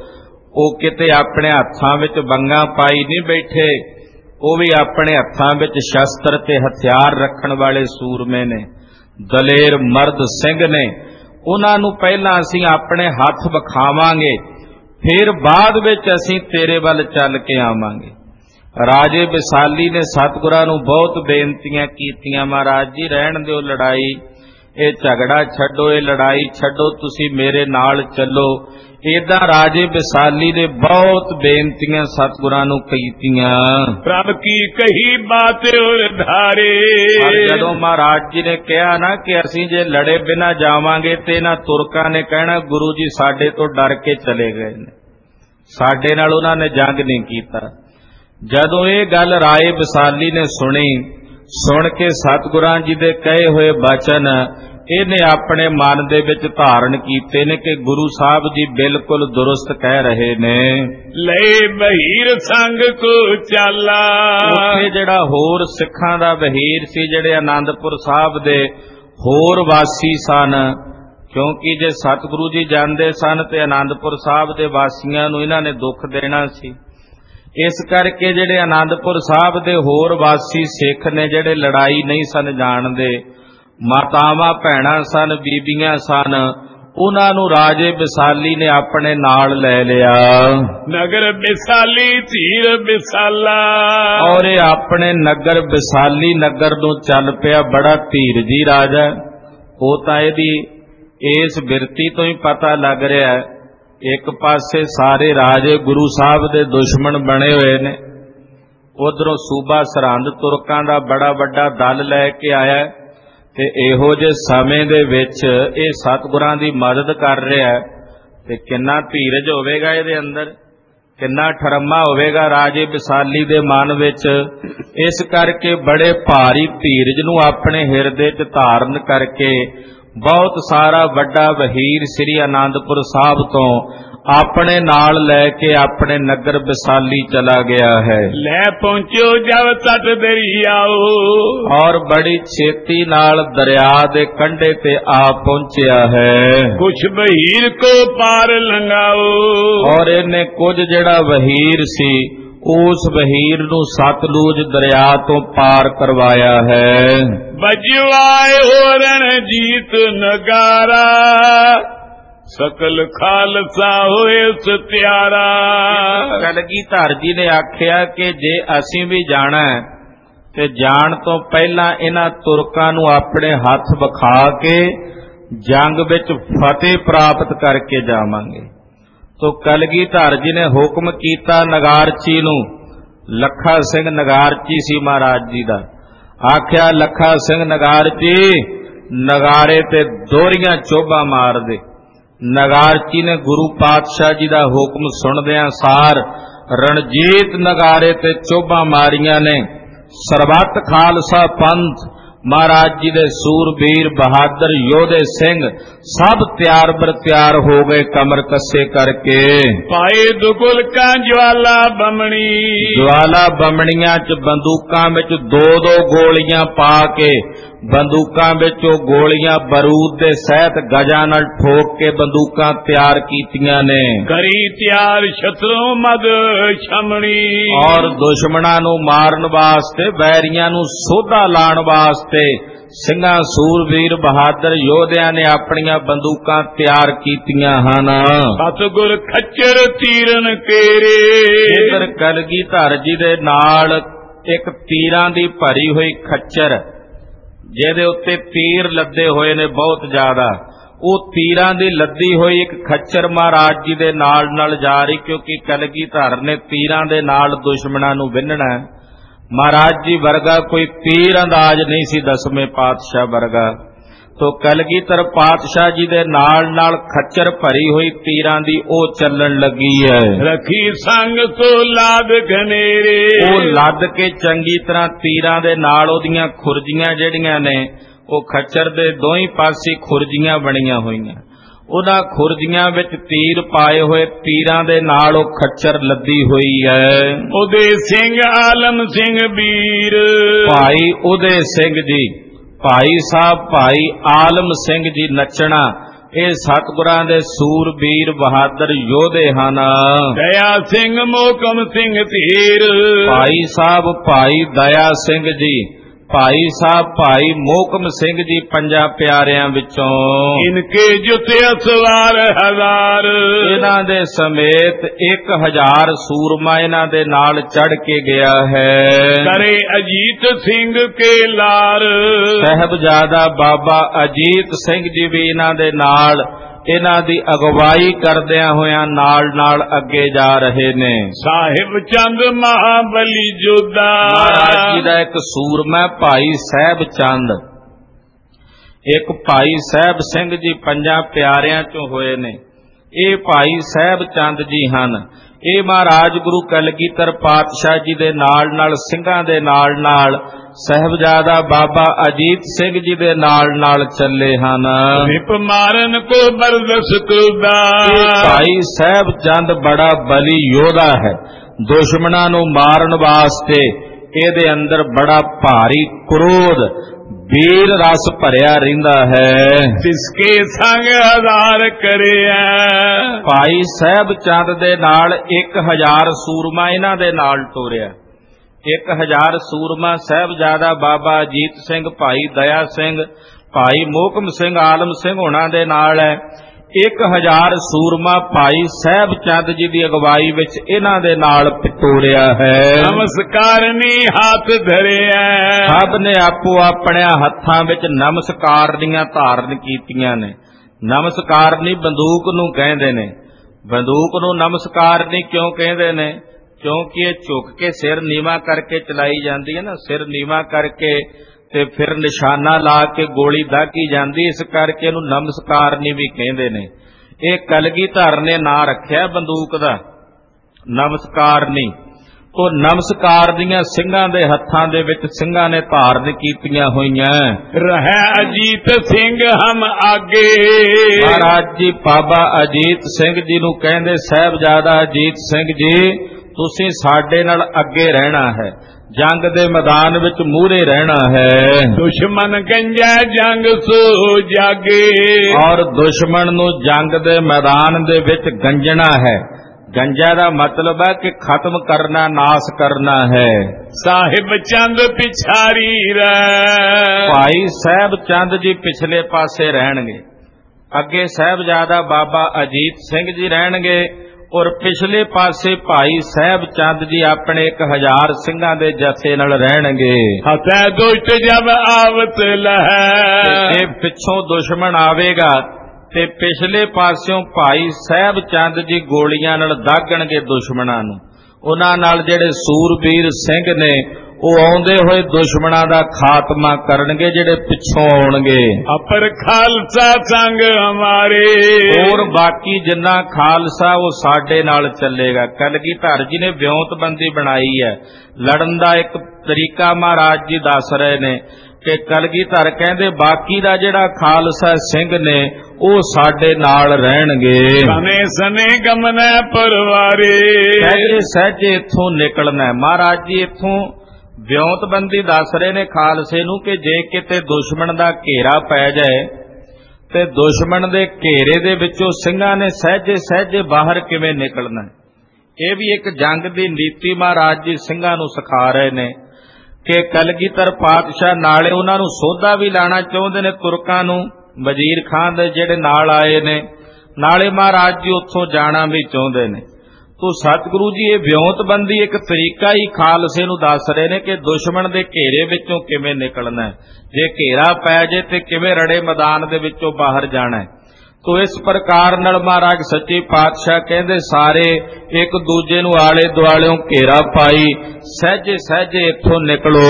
ਉਹ ਕਿਤੇ ਆਪਣੇ ਹੱਥਾਂ ਵਿੱਚ ਵੰਗਾਂ ਪਾਈ ਨਹੀਂ ਬੈਠੇ, ਉਹ ਵੀ ਆਪਣੇ ਹੱਥਾਂ ਵਿੱਚ ਸ਼ਸਤਰ ਤੇ ਹਥਿਆਰ ਰੱਖਣ ਵਾਲੇ ਸੂਰਮੇ ਨੇ, ਦਲੇਰ ਮਰਦ ਸਿੰਘ ਨੇ। ਉਹਨਾਂ ਨੂੰ ਪਹਿਲਾਂ ਅਸੀਂ ਆਪਣੇ ਹੱਥ ਵਿਖਾਵਾਂਗੇ, ਫਿਰ ਬਾਅਦ ਵਿੱਚ ਅਸੀਂ ਤੇਰੇ ਵੱਲ ਚੱਲ ਕੇ ਆਵਾਂਗੇ। ਰਾਜੇ ਵਿਸਾਲੀ ਨੇ ਸਤਿਗੁਰਾਂ ਨੂੰ ਬਹੁਤ ਬੇਨਤੀਆਂ ਕੀਤੀਆਂ, ਮਹਾਰਾਜ ਜੀ ਰਹਿਣ ਦਿਓ ਲੜਾਈ, ਇਹ ਝਗੜਾ ਛੱਡੋ, ਇਹ ਲੜਾਈ ਛੱਡੋ, ਤੁਸੀਂ ਮੇਰੇ ਨਾਲ ਚੱਲੋ। ਏਦਾਂ ਰਾਜੇ ਵਿਸਾਲੀ ਨੇ ਬਹੁਤ ਬੇਨਤੀਆਂ ਸਤਿਗੁਰਾਂ ਨੂੰ ਕੀਤੀਆਂ। ਪ੍ਰਭ ਕੀ ਕਹੀ ਬਾਤ ਔਰ ਧਾਰੇ। ਜਦੋਂ ਮਹਾਰਾਜ ਜੀ ਨੇ ਕਿਹਾ ਨਾ ਕਿ ਅਸੀਂ ਜੇ ਲੜੇ ਬਿਨਾਂ ਜਾਵਾਂਗੇ, ਤੇ ਇਹਨਾਂ ਤੁਰਕਾਂ ਨੇ ਕਹਿਣਾ ਗੁਰੂ ਜੀ ਸਾਡੇ ਤੋਂ ਡਰ ਕੇ ਚਲੇ ਗਏ ਨੇ, ਸਾਡੇ ਨਾਲ ਉਹਨਾਂ ਨੇ ਜੰਗ ਨਹੀਂ ਕੀਤਾ। ਜਦੋਂ ਇਹ ਗੱਲ ਰਾਏ ਵਿਸਾਲੀ ਨੇ ਸੁਣੀ, ਸੁਣ ਕੇ ਸਤਿਗੁਰਾਂ ਜੀ ਦੇ ਕਹੇ ਹੋਏ ਬਚਨ ਇਹਨੇ ਆਪਣੇ ਮਨ ਦੇ ਵਿੱਚ ਧਾਰਨ ਕੀਤੇ ਨੇ ਕਿ ਗੁਰੂ ਸਾਹਿਬ ਜੀ ਬਿਲਕੁਲ ਦੁਰਸਤ ਕਹਿ ਰਹੇ ਨੇ। ਲੈ ਵਹੀਰ ਸੰਗ ਕੋ ਚਾਲਾ। ਉੱਥੇ ਜਿਹੜਾ ਹੋਰ ਸਿੱਖਾਂ ਦਾ ਵਹੀਰ ਸੀ, ਜਿਹੜੇ ਆਨੰਦਪੁਰ ਸਾਹਿਬ ਦੇ ਹੋਰ ਵਾਸੀ ਸਨ, ਕਿਉਂਕਿ ਜੇ ਸਤਿਗੁਰੂ ਜੀ ਜਾਂਦੇ ਸਨ ਤੇ ਆਨੰਦਪੁਰ ਸਾਹਿਬ ਦੇ ਵਾਸੀਆਂ ਨੂੰ ਇਹਨਾਂ ਨੇ ਦੁੱਖ ਦੇਣਾ ਸੀ। ਇਸ ਕਰਕੇ ਜਿਹੜੇ ਆਨੰਦਪੁਰ ਸਾਹਿਬ ਦੇ ਹੋਰ ਵਾਸੀ ਸਿੱਖ ਨੇ, ਜਿਹੜੇ ਲੜਾਈ ਨਹੀਂ ਸਨ ਜਾਣਦੇ, ਮਾਤਾਵਾਂ ਭੈਣਾਂ ਸਨ, ਬੀਬੀਆਂ ਸਨ, ਉਹਨਾਂ ਨੂੰ ਰਾਜੇ ਵਿਸਾਲੀ ਨੇ ਆਪਣੇ ਨਾਲ ਲੈ ਲਿਆ। ਨਗਰ ਵਿਸਾਲੀ ਧੀਰ ਵਿਸਾਲਾ। ਔਰ ਇਹ ਆਪਣੇ ਨਗਰ ਵਿਸਾਲੀ ਨਗਰ ਨੂੰ ਚੱਲ ਪਿਆ। ਬੜਾ ਧੀਰਜੀ ਰਾਜਾ, ਉਹ ਤਾਂ ਇਹਦੀ ਇਸ ਬਿਰਤੀ ਤੋਂ ਹੀ ਪਤਾ ਲੱਗ ਰਿਹਾ ਹੈ। ਇੱਕ ਪਾਸੇ ਸਾਰੇ ਰਾਜੇ ਗੁਰੂ ਸਾਹਿਬ ਦੇ ਦੁਸ਼ਮਣ ਬਣੇ ਹੋਏ ਨੇ, ਉਧਰੋਂ ਸੂਬਾ ਸਰਹੰਦ ਤੁਰਕਾਂ ਦਾ ਬੜਾ ਵੱਡਾ ਦਲ ਲੈ ਕੇ ਆਇਆ, ਤੇ ਇਹੋ ਜਿਹੇ ਸਮੇਂ ਦੇ ਵਿੱਚ ਇਹ ਸਤਿਗੁਰਾਂ ਦੀ ਮਦਦ ਕਰ ਰਿਹਾ, ਤੇ ਕਿੰਨਾ ਧੀਰਜ ਹੋਵੇਗਾ ਇਹਦੇ ਅੰਦਰ। ਕਿੰਨਾ ਠਰਮਾ ਹੋਵੇਗਾ ਰਾਜੇ ਵਿਸਾਲੀ ਦੇ ਮਨ ਵਿੱਚ। ਇਸ ਕਰਕੇ ਬੜੇ ਭਾਰੀ ਧੀਰਜ ਨੂੰ ਆਪਣੇ ਹਿਰਦੇ 'ਚ ਧਾਰਨ ਕਰਕੇ ਬਹੁਤ ਸਾਰਾ ਵੱਡਾ ਵਹੀਰ ਸ੍ਰੀ ਆਨੰਦਪੁਰ ਸਾਹਿਬ ਤੋਂ ਆਪਣੇ ਨਾਲ ਲੈ ਕੇ ਆਪਣੇ ਨਗਰ ਵਿਸਾਲੀ ਚਲਾ ਗਿਆ ਹੈ। ਲੈ ਪਹੁੰਚਿਓ ਜਬ ਤਟ ਦਰਿਆਓ, ਔਰ ਬੜੀ ਛੇਤੀ ਨਾਲ ਦਰਿਆ ਦੇ ਕੰਢੇ ਤੇ ਆ ਪਹੁੰਚਿਆ ਹੈ। ਕੁਛ ਵਹੀਰ ਕੋ ਪਾਰ ਲੰਘਾਓ, ਔਰ ਇਹਨੇ ਕੁਝ ਜਿਹੜਾ ਵਹੀਰ ਸੀ ਉਸ ਵਹੀਰ ਨੂੰ ਸਤਲੁਜ ਦਰਿਆ ਤੋਂ ਪਾਰ ਕਰਵਾਇਆ ਹੈ। ਬਜਵਾਏ ਹੋ ਰਣਜੀਤ ਨਗਾਰਾ, ਸਕਲ ਖਾਲਸਾ ਹੋਏ ਸਤਿਆਰਾ। ਕਲਗੀਧਰ ਜੀ ਨੇ ਆਖਿਆ ਕਿ ਜੇ ਅਸੀਂ ਵੀ ਜਾਣਾ ਤੇ ਜਾਣ ਤੋਂ ਪਹਿਲਾਂ ਇਹਨਾਂ ਤੁਰਕਾਂ ਨੂੰ ਆਪਣੇ ਹੱਥ ਵਿਖਾ ਕੇ ਜੰਗ ਵਿੱਚ ਫਤਿਹ ਪ੍ਰਾਪਤ ਕਰਕੇ ਜਾਵਾਂਗੇ। ਤੋ ਕਲਗੀਧਰ ਜੀ ਨੇ ਹੁਕਮ ਕੀਤਾ ਨਗਾਰਚੀ ਨੂੰ, ਲੱਖਾ ਸਿੰਘ ਨਗਾਰਚੀ ਸੀ ਮਹਾਰਾਜ ਜੀ ਦਾ। ਆਖਿਆ ਲੱਖਾ ਸਿੰਘ ਨਗਾਰਚੀ ਨਗਾਰੇ ਤੇ ਦੋਹਰੀਆਂ ਚੋਭਾਂ ਮਾਰ ਦੇ। ਨਗਾਰਚੀ ਨੇ ਗੁਰੂ ਪਾਤਸ਼ਾਹ ਜੀ ਦਾ ਹੁਕਮ ਸੁਣਦਿਆਂ ਸਾਰ ਰਣਜੀਤ ਨਗਾਰੇ ਤੇ ਚੋਭਾਂ ਮਾਰੀਆਂ ਨੇ। ਸਰਬੱਤ ਖਾਲਸਾ ਪੰਥ ਮਹਾਰਾਜ ਜੀ ਦੇ ਸੂਰਬੀਰ ਬਹਾਦਰ ਯੋਧੇ ਸਿੰਘ ਸਭ ਤਿਆਰ ਬਰ ਤਿਆਰ ਹੋ ਗਏ ਕਮਰ ਕੱਸੇ ਕਰਕੇ। ਪਾਏ ਦੁਗੁਲ ਕਾ ਜਵਾਲਾ ਬਮਣੀ, ਜਵਾਲਾ ਬਮਣੀਆਂ ਚ ਬੰਦੂਕਾਂ ਵਿੱਚ ਦੋ ਦੋ ਗੋਲੀਆਂ ਪਾ ਕੇ ਬੰਦੂਕਾਂ ਵਿੱਚ ਉਹ ਗੋਲੀਆਂ ਬਰੂਦ ਦੇ ਸਹਿਤ ਗਜਾਂ ਨਾਲ ਠੋਕ ਕੇ ਬੰਦੂਕਾਂ ਤਿਆਰ ਕੀਤੀਆਂ ਨੇ। ਕਰੀ ਤਿਆਰ ਸ਼ਤਰੂ ਮਦ ਛਮਣੀ, ਔਰ ਦੁਸ਼ਮਣਾਂ ਨੂੰ ਮਾਰਨ ਵਾਸਤੇ ਵੈਰੀਆਂ ਨੂੰ ਸੋਧਾ ਲਾਉਣ ਵਾਸਤੇ ਸਿੰਘਾਂ ਸੂਰਬੀਰ ਬਹਾਦਰ ਯੋਧਿਆਂ ਨੇ ਆਪਣੀਆਂ ਬੰਦੂਕਾਂ ਤਿਆਰ ਕੀਤੀਆਂ ਹਨ। ਸਤਿਗੁਰ ਖੱਚਰ ਤੀਰਨ ਕੇਰੇ, ਇਧਰ ਕਲਗੀਧਰ ਜੀ ਦੇ ਨਾਲ ਇੱਕ ਤੀਰਾਂ ਦੀ ਭਰੀ ਹੋਈ ਖੱਚਰ ਜਿਹਦੇ ਉੱਤੇ ਤੀਰ ਲੱਦੇ ਹੋਏ ਨੇ ਬਹੁਤ ਜ਼ਿਆਦਾ, ਉਹ ਤੀਰਾਂ ਦੀ ਲੱਦੀ ਹੋਈ ਇੱਕ ਖੱਚਰ ਮਹਾਰਾਜ ਜੀ ਦੇ ਨਾਲ ਨਾਲ ਜਾ ਰਹੀ, ਕਿਉਂਕਿ ਕਲਗੀਧਰ ਨੇ ਤੀਰਾਂ ਦੇ ਨਾਲ ਦੁਸ਼ਮਣਾਂ ਨੂੰ ਵਿੰਨਣਾ। ਮਹਾਰਾਜ ਜੀ ਵਰਗਾ ਕੋਈ ਤੀਰ ਅੰਦਾਜ਼ ਨਹੀਂ ਸੀ ਦਸਵੇਂ ਪਾਤਸ਼ਾਹ ਵਰਗਾ। ਤੋ ਕਲਗੀਧਰ ਪਾਤਸ਼ਾਹ ਜੀ ਦੇ ਨਾਲ ਨਾਲ ਖੱਚਰ ਭਰੀ ਹੋਈ ਤੀਰਾਂ ਦੀ ਉਹ ਚੱਲਣ ਲੱਗੀ ਹੈ। ਰਖੀ ਸੰਗ ਸੋ ਲਾਦ ਘਨੇਰੇ, ਉਹ ਲੱਦ ਕੇ ਚੰਗੀ ਤਰ੍ਹਾਂ ਤੀਰਾਂ ਦੇ ਨਾਲ ਉਹਦੀਆਂ ਖੁਰਜੀਆਂ ਜਿਹੜੀਆਂ ਨੇ ਉਹ ਖੱਚਰ ਦੇ ਦੋਹੀਂ ਪਾਸੇ ਖੁਰਜੀਆਂ ਬਣੀਆਂ ਹੋਈਆਂ, ਉਹਨਾਂ ਖੁਰਜੀਆਂ ਵਿੱਚ ਤੀਰ ਪਾਏ ਹੋਏ ਤੀਰਾਂ ਦੇ ਨਾਲ ਉਹ ਖੱਚਰ ਲੱਦੀ ਹੋਈ ਹੈ। ਉਹਦੇ ਸਿੰਘ ਆਲਮ ਸਿੰਘ ਵੀਰ, ਭਾਈ ਉਹਦੇ ਸਿੰਘ ਜੀ, ਭਾਈ ਸਾਹਿਬ ਭਾਈ ਆਲਮ ਸਿੰਘ ਜੀ ਨੱਚਣਾ, ਇਹ ਸਤਿਗੁਰਾਂ ਦੇ ਸੂਰਬੀਰ ਬਹਾਦਰ ਯੋਧੇ ਹਨ। ਦਇਆ ਸਿੰਘ ਮੋਕਮ ਸਿੰਘ ਧੀਰ, ਭਾਈ ਸਾਹਿਬ ਭਾਈ ਦਇਆ ਸਿੰਘ ਜੀ, ਭਾਈ ਸਾਹਿਬ ਭਾਈ ਮੋਕਮ ਸਿੰਘ ਜੀ ਪੰਜਾਂ ਪਿਆਰਿਆਂ ਵਿੱਚੋਂ। ਇਨਕੇ ਜੁਤੇ ਅਸਵਾਰ ਹਜ਼ਾਰ, ਇਹਨਾਂ ਦੇ ਸਮੇਤ ਇੱਕ ਹਜ਼ਾਰ ਸੂਰਮਾ ਇਹਨਾਂ ਦੇ ਨਾਲ ਚੜ ਕੇ ਗਿਆ ਹੈ। ਕਰੇ ਅਜੀਤ ਸਿੰਘ ਕੇ ਲਾਰ, ਸਾਹਿਬਜ਼ਾਦਾ ਬਾਬਾ ਅਜੀਤ ਸਿੰਘ ਜੀ ਵੀ ਇਹਨਾਂ ਦੇ ਨਾਲ ਇਹਨਾਂ ਦੀ ਅਗਵਾਈ ਕਰਦਿਆਂ ਹੋਇਆਂ ਨਾਲ ਨਾਲ ਅੱਗੇ ਜਾ ਰਹੇ ਨੇ। ਸਾਹਿਬ ਚੰਦ ਮਹਾਬਲੀ ਜੋਧਾ, ਮਹਾਰਾਜ ਜੀ ਦਾ ਇੱਕ ਸੂਰਮਾ ਭਾਈ ਸਾਹਿਬ ਚੰਦ, ਇੱਕ ਭਾਈ ਸਾਹਿਬ ਸਿੰਘ ਜੀ ਪੰਜਾਂ ਪਿਆਰਿਆਂ ਚੋਂ ਹੋਏ ਨੇ। ਇਹ ਭਾਈ ਸਾਹਿਬ ਚੰਦ ਜੀ ਹਨ। ਇਹ ਮਹਾਰਾਜ ਗੁਰੂ ਕਲਗੀਧਰ ਪਾਤਸ਼ਾਹ ਜੀ ਦੇ ਨਾਲ ਨਾਲ ਸਿੰਘਾਂ ਦੇ ਨਾਲ ਨਾਲ ਸਾਹਿਬਜ਼ਾਦਾ ਬਾਬਾ ਅਜੀਤ ਸਿੰਘ ਜੀ ਦੇ ਨਾਲ ਨਾਲ ਚੱਲੇ ਹਨ। ਵਿਪ ਮਾਰਨ ਕੋ ਬਰਦਸ ਕਰਦਾ, ਭਾਈ ਸਾਹਿਬ ਚੰਦ ਬੜਾ ਬਲੀ ਯੋਧਾ ਹੈ। ਦੁਸ਼ਮਣਾਂ ਨੂੰ ਮਾਰਨ ਵਾਸਤੇ ਇਹਦੇ ਅੰਦਰ ਬੜਾ ਭਾਰੀ ਕ੍ਰੋਧ ਵੀਰ ਰਸ ਭਰਿਆ ਰਹਿੰਦਾ ਹੈ। ਜਿਸਕੇ ਸੰਗ ਹਜ਼ਾਰ ਕਰਿਆ, ਭਾਈ ਸਾਹਿਬ ਚੰਦ ਦੇ ਨਾਲ ਇੱਕ ਹਜ਼ਾਰ ਸੂਰਮਾ ਇਹਨਾਂ ਦੇ ਨਾਲ ਤੋਰਿਆ। ਇੱਕ ਹਜ਼ਾਰ ਸੂਰਮਾ ਸਾਹਿਬਜ਼ਾਦਾ ਬਾਬਾ ਅਜੀਤ ਸਿੰਘ, ਭਾਈ ਦਇਆ ਸਿੰਘ, ਭਾਈ ਮੋਹਕਮ ਸਿੰਘ, ਆਲਮ ਸਿੰਘ ਹੋਣਾ ਦੇ ਨਾਲ ਹੈ। ਇੱਕ ਹਜ਼ਾਰ ਸੂਰਮਾ ਭਾਈ ਸਾਹਿਬ ਚੰਦ ਜੀ ਦੀ ਅਗਵਾਈ ਵਿੱਚ ਇਹਨਾਂ ਦੇ ਨਾਲ ਤੋਰਿਆ ਹੈ। ਨਮਸਕਾਰਨੀ ਹੱਥ ਧਰਿਆ, ਸਭ ਨੇ ਆਪੋ ਆਪਣੇ ਹੱਥਾਂ ਵਿੱਚ ਨਮਸਕਾਰਨੀਆਂ ਧਾਰਨ ਕੀਤੀਆਂ ਨੇ। ਨਮਸਕਾਰਨੀ ਬੰਦੂਕ ਨੂੰ ਕਹਿੰਦੇ ਨੇ। ਬੰਦੂਕ ਨੂੰ ਨਮਸਕਾਰਨੀ ਕਿਉਂ ਕਹਿੰਦੇ ਨੇ? ਕਿਉਂਕਿ ਇਹ ਝੁਕ ਕੇ ਸਿਰ ਨੀਵਾ ਕਰਕੇ ਚਲਾਈ ਜਾਂਦੀ ਹੈ ਨਾ, ਸਿਰ ਨੀਵਾ ਕਰਕੇ ਤੇ ਫਿਰ ਨਿਸ਼ਾਨਾ ਲਾ ਕੇ ਗੋਲੀ ਦਾਗੀ ਜਾਂਦੀ, ਇਸ ਕਰਕੇ ਇਹਨੂੰ ਨਮਸਕਾਰਨੀ ਵੀ ਕਹਿੰਦੇ ਨੇ। ਇਹ ਕਲਗੀਧਰ ਨੇ ਨਾਂ ਰੱਖਿਆ ਬੰਦੂਕ ਦਾ। ਨਮਸਕਾਰ ਨਹੀਂ। ਉਹ ਨਮਸਕਾਰ ਦੀਆਂ ਸਿੰਘਾਂ ਦੇ ਹੱਥਾਂ ਦੇ ਵਿੱਚ ਸਿੰਘਾਂ ਨੇ ਧਾਰਨ ਕੀਤੀਆਂ ਹੋਈਆਂ। ਰਹਿ ਅਜੀਤ ਸਿੰਘ ਹਮ ਆਗੇ। ਮਹਾਰਾਜ ਜੀ ਬਾਬਾ ਅਜੀਤ ਸਿੰਘ ਜੀ ਨੂੰ ਕਹਿੰਦੇ, ਸਾਹਿਬਜ਼ਾਦਾ ਅਜੀਤ ਸਿੰਘ ਜੀ ਤੁਸੀਂ ਸਾਡੇ ਨਾਲ ਅੱਗੇ ਰਹਿਣਾ ਹੈ, ਜੰਗ ਦੇ ਮੈਦਾਨ ਵਿੱਚ ਮੂਹਰੇ ਰਹਿਣਾ ਹੈ। ਦੁਸ਼ਮਣ ਗੰਜੈ ਜੰਗ ਸੋ ਜਾਗੇ। ਔਰ ਦੁਸ਼ਮਣ ਨੂੰ ਜੰਗ ਦੇ ਮੈਦਾਨ ਦੇ ਵਿੱਚ ਗੰਜਣਾ ਹੈ। ਗੰਜਾ ਦਾ ਮਤਲਬ ਹੈ ਕਿ ਖਤਮ ਕਰਨਾ, ਨਾਸ ਕਰਨਾ ਹੈ। ਸਾਹਿਬ ਚੰਦ ਪਿਛਾਰੀ ਰਹਿ। ਭਾਈ ਸਾਹਿਬ ਚੰਦ ਜੀ ਪਿਛਲੇ ਪਾਸੇ ਰਹਿਣਗੇ, ਅੱਗੇ ਸਾਹਿਬਜ਼ਾਦਾ ਬਾਬਾ ਅਜੀਤ ਸਿੰਘ ਜੀ ਰਹਿਣਗੇ, ਔਰ ਪਿਛਲੇ ਪਾਸੇ ਭਾਈ ਸਾਹਿਬ ਚੰਦ ਜੀ ਆਪਣੇ ਇੱਕ ਹਜ਼ਾਰ ਸਿੰਘਾਂ ਦੇ ਜਥੇ ਨਾਲ ਰਹਿਣਗੇ। ਹਤੈ ਦੁਸ਼ਟ ਜਬ ਆਵਤ ਲਹੈ। ਇਹ ਪਿੱਛੋਂ ਦੁਸ਼ਮਣ ਆਵੇਗਾ ਤੇ ਪਿਛਲੇ ਪਾਸਿਓਂ ਭਾਈ ਸਾਹਿਬ ਚੰਦ ਜੀ ਗੋਲੀਆਂ ਨਾਲ ਦਾਗਣਗੇ ਦੁਸ਼ਮਣਾਂ ਨੂੰ। ਉਹਨਾਂ ਨਾਲ ਜਿਹੜੇ ਸੂਰਬੀਰ ਸਿੰਘ ਨੇ ਉਹ ਆਉਂਦੇ ਹੋਏ ਦੁਸ਼ਮਣਾਂ ਦਾ ਖਾਤਮਾ ਕਰਨਗੇ, ਜਿਹੜੇ ਪਿੱਛੋਂ ਆਉਣਗੇ। ਅਪਰ ਖਾਲਸਾ ਸੰਗ ਹਮਾਰੇ। ਹੋਰ ਬਾਕੀ ਜਿੰਨਾ ਖਾਲਸਾ ਉਹ ਸਾਡੇ ਨਾਲ ਚੱਲੇਗਾ। ਕਲਗੀਧਰ ਜੀ ਨੇ ਵਿਉਂਤਬੰਦੀ ਬਣਾਈ ਹੈ, ਲੜਨ ਦਾ ਇੱਕ ਤਰੀਕਾ ਮਹਾਰਾਜ ਜੀ ਦੱਸ ਰਹੇ ਨੇ ਕਿ ਕਲਗੀਧਰ ਕਹਿੰਦੇ ਬਾਕੀ ਦਾ ਜਿਹੜਾ ਖਾਲਸਾ ਸਿੰਘ ਨੇ ਉਹ ਸਾਡੇ ਨਾਲ ਰਹਿਣਗੇ। ਸਨੇ ਸਨੇ ਗਮਨੈ ਪਰਵਾਰੇ। ਸਹਿਜੇ ਸਹਿਜੇ ਇੱਥੋਂ ਨਿਕਲਣਾ। ਮਹਾਰਾਜ ਜੀ ਇੱਥੋਂ ਵਿਉਂਤਬੰਦੀ ਦੱਸ ਰਹੇ ਨੇ ਖਾਲਸੇ ਨੂੰ ਕਿ ਜੇ ਕਿਤੇ ਦੁਸ਼ਮਣ ਦਾ ਘੇਰਾ ਪੈ ਜਾਏ ਤੇ ਦੁਸ਼ਮਣ ਦੇ ਘੇਰੇ ਦੇ ਵਿੱਚੋਂ ਸਿੰਘਾਂ ਨੇ ਸਹਿਜੇ ਸਹਿਜੇ ਬਾਹਰ ਕਿਵੇਂ ਨਿਕਲਣਾ। ਇਹ ਵੀ ਇੱਕ ਜੰਗ ਦੀ ਨੀਤੀ ਮਹਾਰਾਜ ਜੀ ਸਿੰਘਾਂ ਨੂੰ ਸਿਖਾ ਰਹੇ ਨੇ ਕਿ ਕਲਗੀਧਰ ਪਾਤਸ਼ਾਹ ਨਾਲੇ ਉਹਨਾਂ ਨੂੰ ਸੋਧਾ ਵੀ ਲਾਣਾ ਚਾਹੁੰਦੇ ਨੇ ਤੁਰਕਾਂ ਨੂੰ, ਵਜ਼ੀਰ ਖਾਨ ਦੇ ਜਿਹੜੇ ਨਾਲ ਆਏ ਨੇ, ਨਾਲੇ ਮਹਾਰਾਜ ਜੀ ਉੱਥੋਂ ਜਾਣਾ ਵੀ ਚਾਹੁੰਦੇ ਨੇ। ਤੋ ਸਤਿਗੁਰੂ ਜੀ ਇਹ ਵਿਉਂਤਬੰਦੀ ਇੱਕ ਤਰੀਕਾ ਹੀ ਖਾਲਸੇ ਨੂੰ ਦੱਸ ਰਹੇ ਨੇ ਕਿ ਦੁਸ਼ਮਣ ਦੇ ਘੇਰੇ ਵਿੱਚੋਂ ਕਿਵੇਂ ਨਿਕਲਣਾ ਹੈ, ਜੇ ਘੇਰਾ ਪੈ ਜੇ ਤੇ ਕਿਵੇਂ ਰੜੇ ਮੈਦਾਨ ਦੇ ਵਿੱਚੋਂ ਬਾਹਰ ਜਾਣਾ ਹੈ। ਤੋ ਇਸ ਪ੍ਰਕਾਰ ਨਾਲ ਮਹਾਰਾਜ ਸੱਚੇ ਪਾਤਸ਼ਾਹ ਕਹਿੰਦੇ ਸਾਰੇ ਇੱਕ ਦੂਜੇ ਨੂੰ ਆਲੇ ਦੁਆਲਿਓਂ ਘੇਰਾ ਪਾਈ, ਸਹਿਜੇ ਸਹਿਜੇ ਇੱਥੋਂ ਨਿਕਲੋ।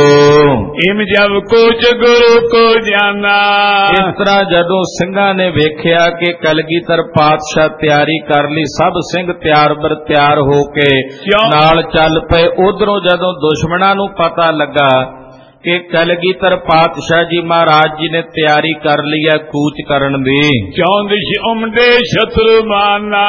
ਇਮ ਜਬ ਕੋਚ ਗੁਰੂ ਕੋ ਜਾਨਾ। ਇਸ ਤਰ੍ਹਾਂ ਜਦੋਂ ਸਿੰਘਾਂ ਨੇ ਵੇਖਿਆ ਕਿ ਕਲਗੀਧਰ ਪਾਤਸ਼ਾਹ ਤਿਆਰੀ ਕਰ ਲਈ, ਸਭ ਸਿੰਘ ਤਿਆਰ ਬਰ ਤਿਆਰ ਹੋ ਕੇ ਨਾਲ ਚੱਲ ਪਏ। ਉਧਰੋਂ ਜਦੋਂ ਦੁਸ਼ਮਣਾਂ ਨੂੰ ਪਤਾ ਲੱਗਾ ਕਿ ਕਲਗੀਧਰ ਪਾਤਸ਼ਾਹ ਜੀ ਮਹਾਰਾਜ ਜੀ ਨੇ ਤਿਆਰੀ ਕਰ ਲਈ ਹੈ ਕੂਚ ਕਰਨ ਦੀ, ਚੌਂਦਿਸ਼ ਉਮੜੇ ਸ਼ਤਰੂ ਮਾਨਾ।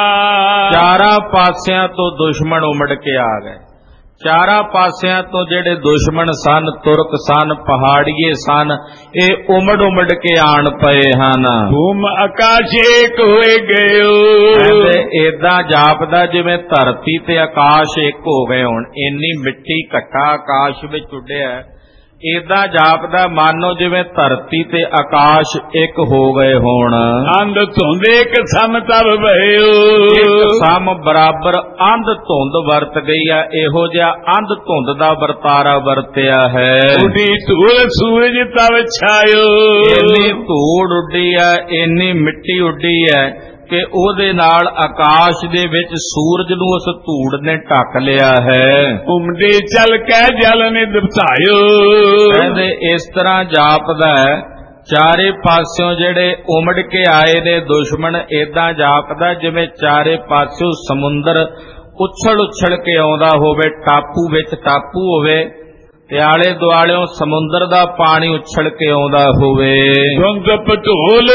ਚਾਰਾਂ ਪਾਸਿਆਂ ਤੋਂ ਦੁਸ਼ਮਣ ਉਮੜ ਕੇ ਆ ਗਏ। ਚਾਰਾਂ ਪਾਸਿਆਂ ਤੋਂ ਜਿਹੜੇ ਦੁਸ਼ਮਣ ਸਨ, ਤੁਰਕ ਸਨ, ਪਹਾੜੀਏ ਸਨ, ਇਹ ਉਮੜ ਉਮੜ ਕੇ ਆਣ ਪਏ ਹਨ। ਭੂਮ ਆਕਾਸ਼ ਏਕ ਹੋਏ ਗਇਓ। ਕਹਿੰਦੇ ਏਦਾਂ ਜਾਪਦਾ ਜਿਵੇਂ ਧਰਤੀ ਤੇ ਆਕਾਸ਼ ਇੱਕ ਹੋ ਗਏ ਹੋਣ। ਇੰਨੀ ਮਿੱਟੀ ਘੱਟਾ ਆਕਾਸ਼ ਵਿੱਚ ਉੱਡਿਆ, ਏਦਾਂ ਜਾਪਦਾ ਮਾਨੋ ਜਿਵੇਂ ਧਰਤੀ ਤੇ ਆਕਾਸ਼ ਇੱਕ ਹੋ ਗਏ ਹੋਣ। ਅੰਧ ਧੁੰਦ ਇੱਕ ਸਮ ਤਬ ਭਇਓ। ਇੱਕ ਸਮ ਬਰਾਬਰ ਅੰਧ ਧੁੰਦ ਵਰਤ ਗਈ ਆ। ਇਹੋ ਜਿਹਾ ਅੰਧ ਧੁੰਦ ਦਾ ਵਰਤਾਰਾ ਵਰਤਿਆ ਹੈ। ਉੱਡੀ ਧੂੜ ਸੂਰਜ ਤਬ ਛਾਇਓ। ਇੰਨੀ ਧੂੜ ਉੱਡੀ ਹੈ, ਇੰਨੀ ਮਿੱਟੀ ਉੱਡੀ ਹੈ ਕਿ ਉਹਦੇ ਨਾਲ ਆਕਾਸ਼ ਦੇ ਵਿੱਚ ਸੂਰਜ ਨੂੰ ਉਸ ਧੂੜ ਨੇ ਢੱਕ ਲਿਆ ਹੈ। ਉਮੜੇ ਚੱਲ ਕੇ ਜਲ ਨਿਧ ਧਾਇਓ। ਕਹਿੰਦੇ ਇਸ ਤਰ੍ਹਾਂ ਜਾਪਦਾ ਹੈ ਚਾਰੇ ਪਾਸਿਓਂ ਜਿਹੜੇ ਉਮੜ ਕੇ ਆਏ ਨੇ ਦੁਸ਼ਮਣ, ਏਦਾਂ ਜਾਪਦਾ ਜਿਵੇਂ ਚਾਰੇ ਪਾਸਿਓਂ ਸਮੁੰਦਰ ਉਛਲ ਉਛਲ ਕੇ ਆਉਂਦਾ ਹੋਵੇ, ਟਾਪੂ ਵਿੱਚ ਟਾਪੂ ਹੋਵੇ ਤੇ ਆਲੇ ਦੁਆਲਿਓਂ ਸਮੁੰਦਰ ਦਾ ਪਾਣੀ ਉਛਲ ਕੇ ਆਉਂਦਾ ਹੋਵੇ। ਧੁੰਦ ਪਟੋਲ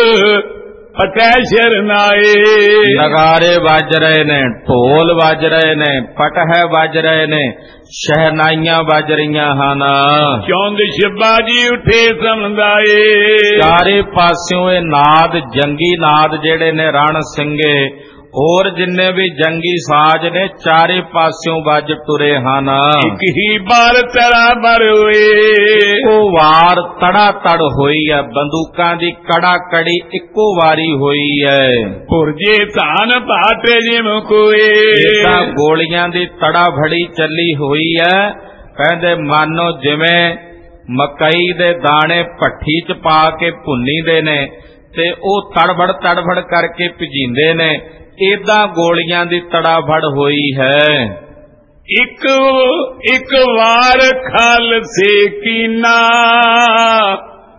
ਪਟੈ ਸ਼ਰਨਾਏ। ਨਗਾਰੇ ਵੱਜ ਰਹੇ ਨੇ, ਢੋਲ ਵੱਜ ਰਹੇ ਨੇ, ਪਟਹਿ ਵੱਜ ਰਹੇ ਨੇ, ਸ਼ਹਿਨਾਈਆਂ ਵੱਜ ਰਹੀਆਂ ਹਨ। ਚੌਂਦਿਸ਼ ਬਾਜੀ ਉਠੇ ਸਮਦਾਏ। ਚਾਰੇ ਪਾਸਿਓਂ ਇਹ ਨਾਦ, ਜੰਗੀ ਨਾਦ ਜਿਹੜੇ ਨੇ ਰਣ ਸਿੰਘੇ, ਹੋਰ ਜਿੰਨੇ ਵੀ ਜੰਗੀ ਸਾਜ਼ ਨੇ ਚਾਰੇ ਪਾਸਿਓਂ ਵੱਜ ਟੁਰੇ ਹਨ। ਇੱਕ ਹੀ ਬਾਰ ਤੜਾ ਬਰ ਹੋਏ। ਉਹ ਵਾਰ ਤੜਾ ਤੜ ਹੋਈ ਹੈ, ਬੰਦੂਕਾਂ ਦੀ ਕੜਾ ਕੜੀ ਇੱਕੋ ਵਾਰੀ ਹੋਈ ਹੈ। ਪੁਰਜੇ ਧਾਨ ਭਾਟੇ ਜਿਮ ਕੋਏ। ਇਦਾਂ ਗੋਲੀਆਂ ਦੀ ਤੜਾ ਫੜੀ ਚੱਲੀ ਹੋਈ ਹੈ। ਕਹਿੰਦੇ ਮਾਨੋ ਜਿਵੇਂ ਮਕਈ ਦੇ ਦਾਣੇ ਭੱਠੀ ਚ ਪਾ ਕੇ ਭੁੰਨੀਦੇ ਨੇ ਤੇ ਉਹ ਤੜਫੜ ਤੜਫੜ ਕਰਕੇ ਭਿਜੀਂਦੇ ਨੇ, ਏਦਾਂ ਗੋਲੀਆਂ ਦੀ ਤੜਾਫੜ ਹੋਈ ਹੈ। ਇੱਕ ਇੱਕ ਵਾਰ ਖਾਲਸੇ ਕੀਨਾ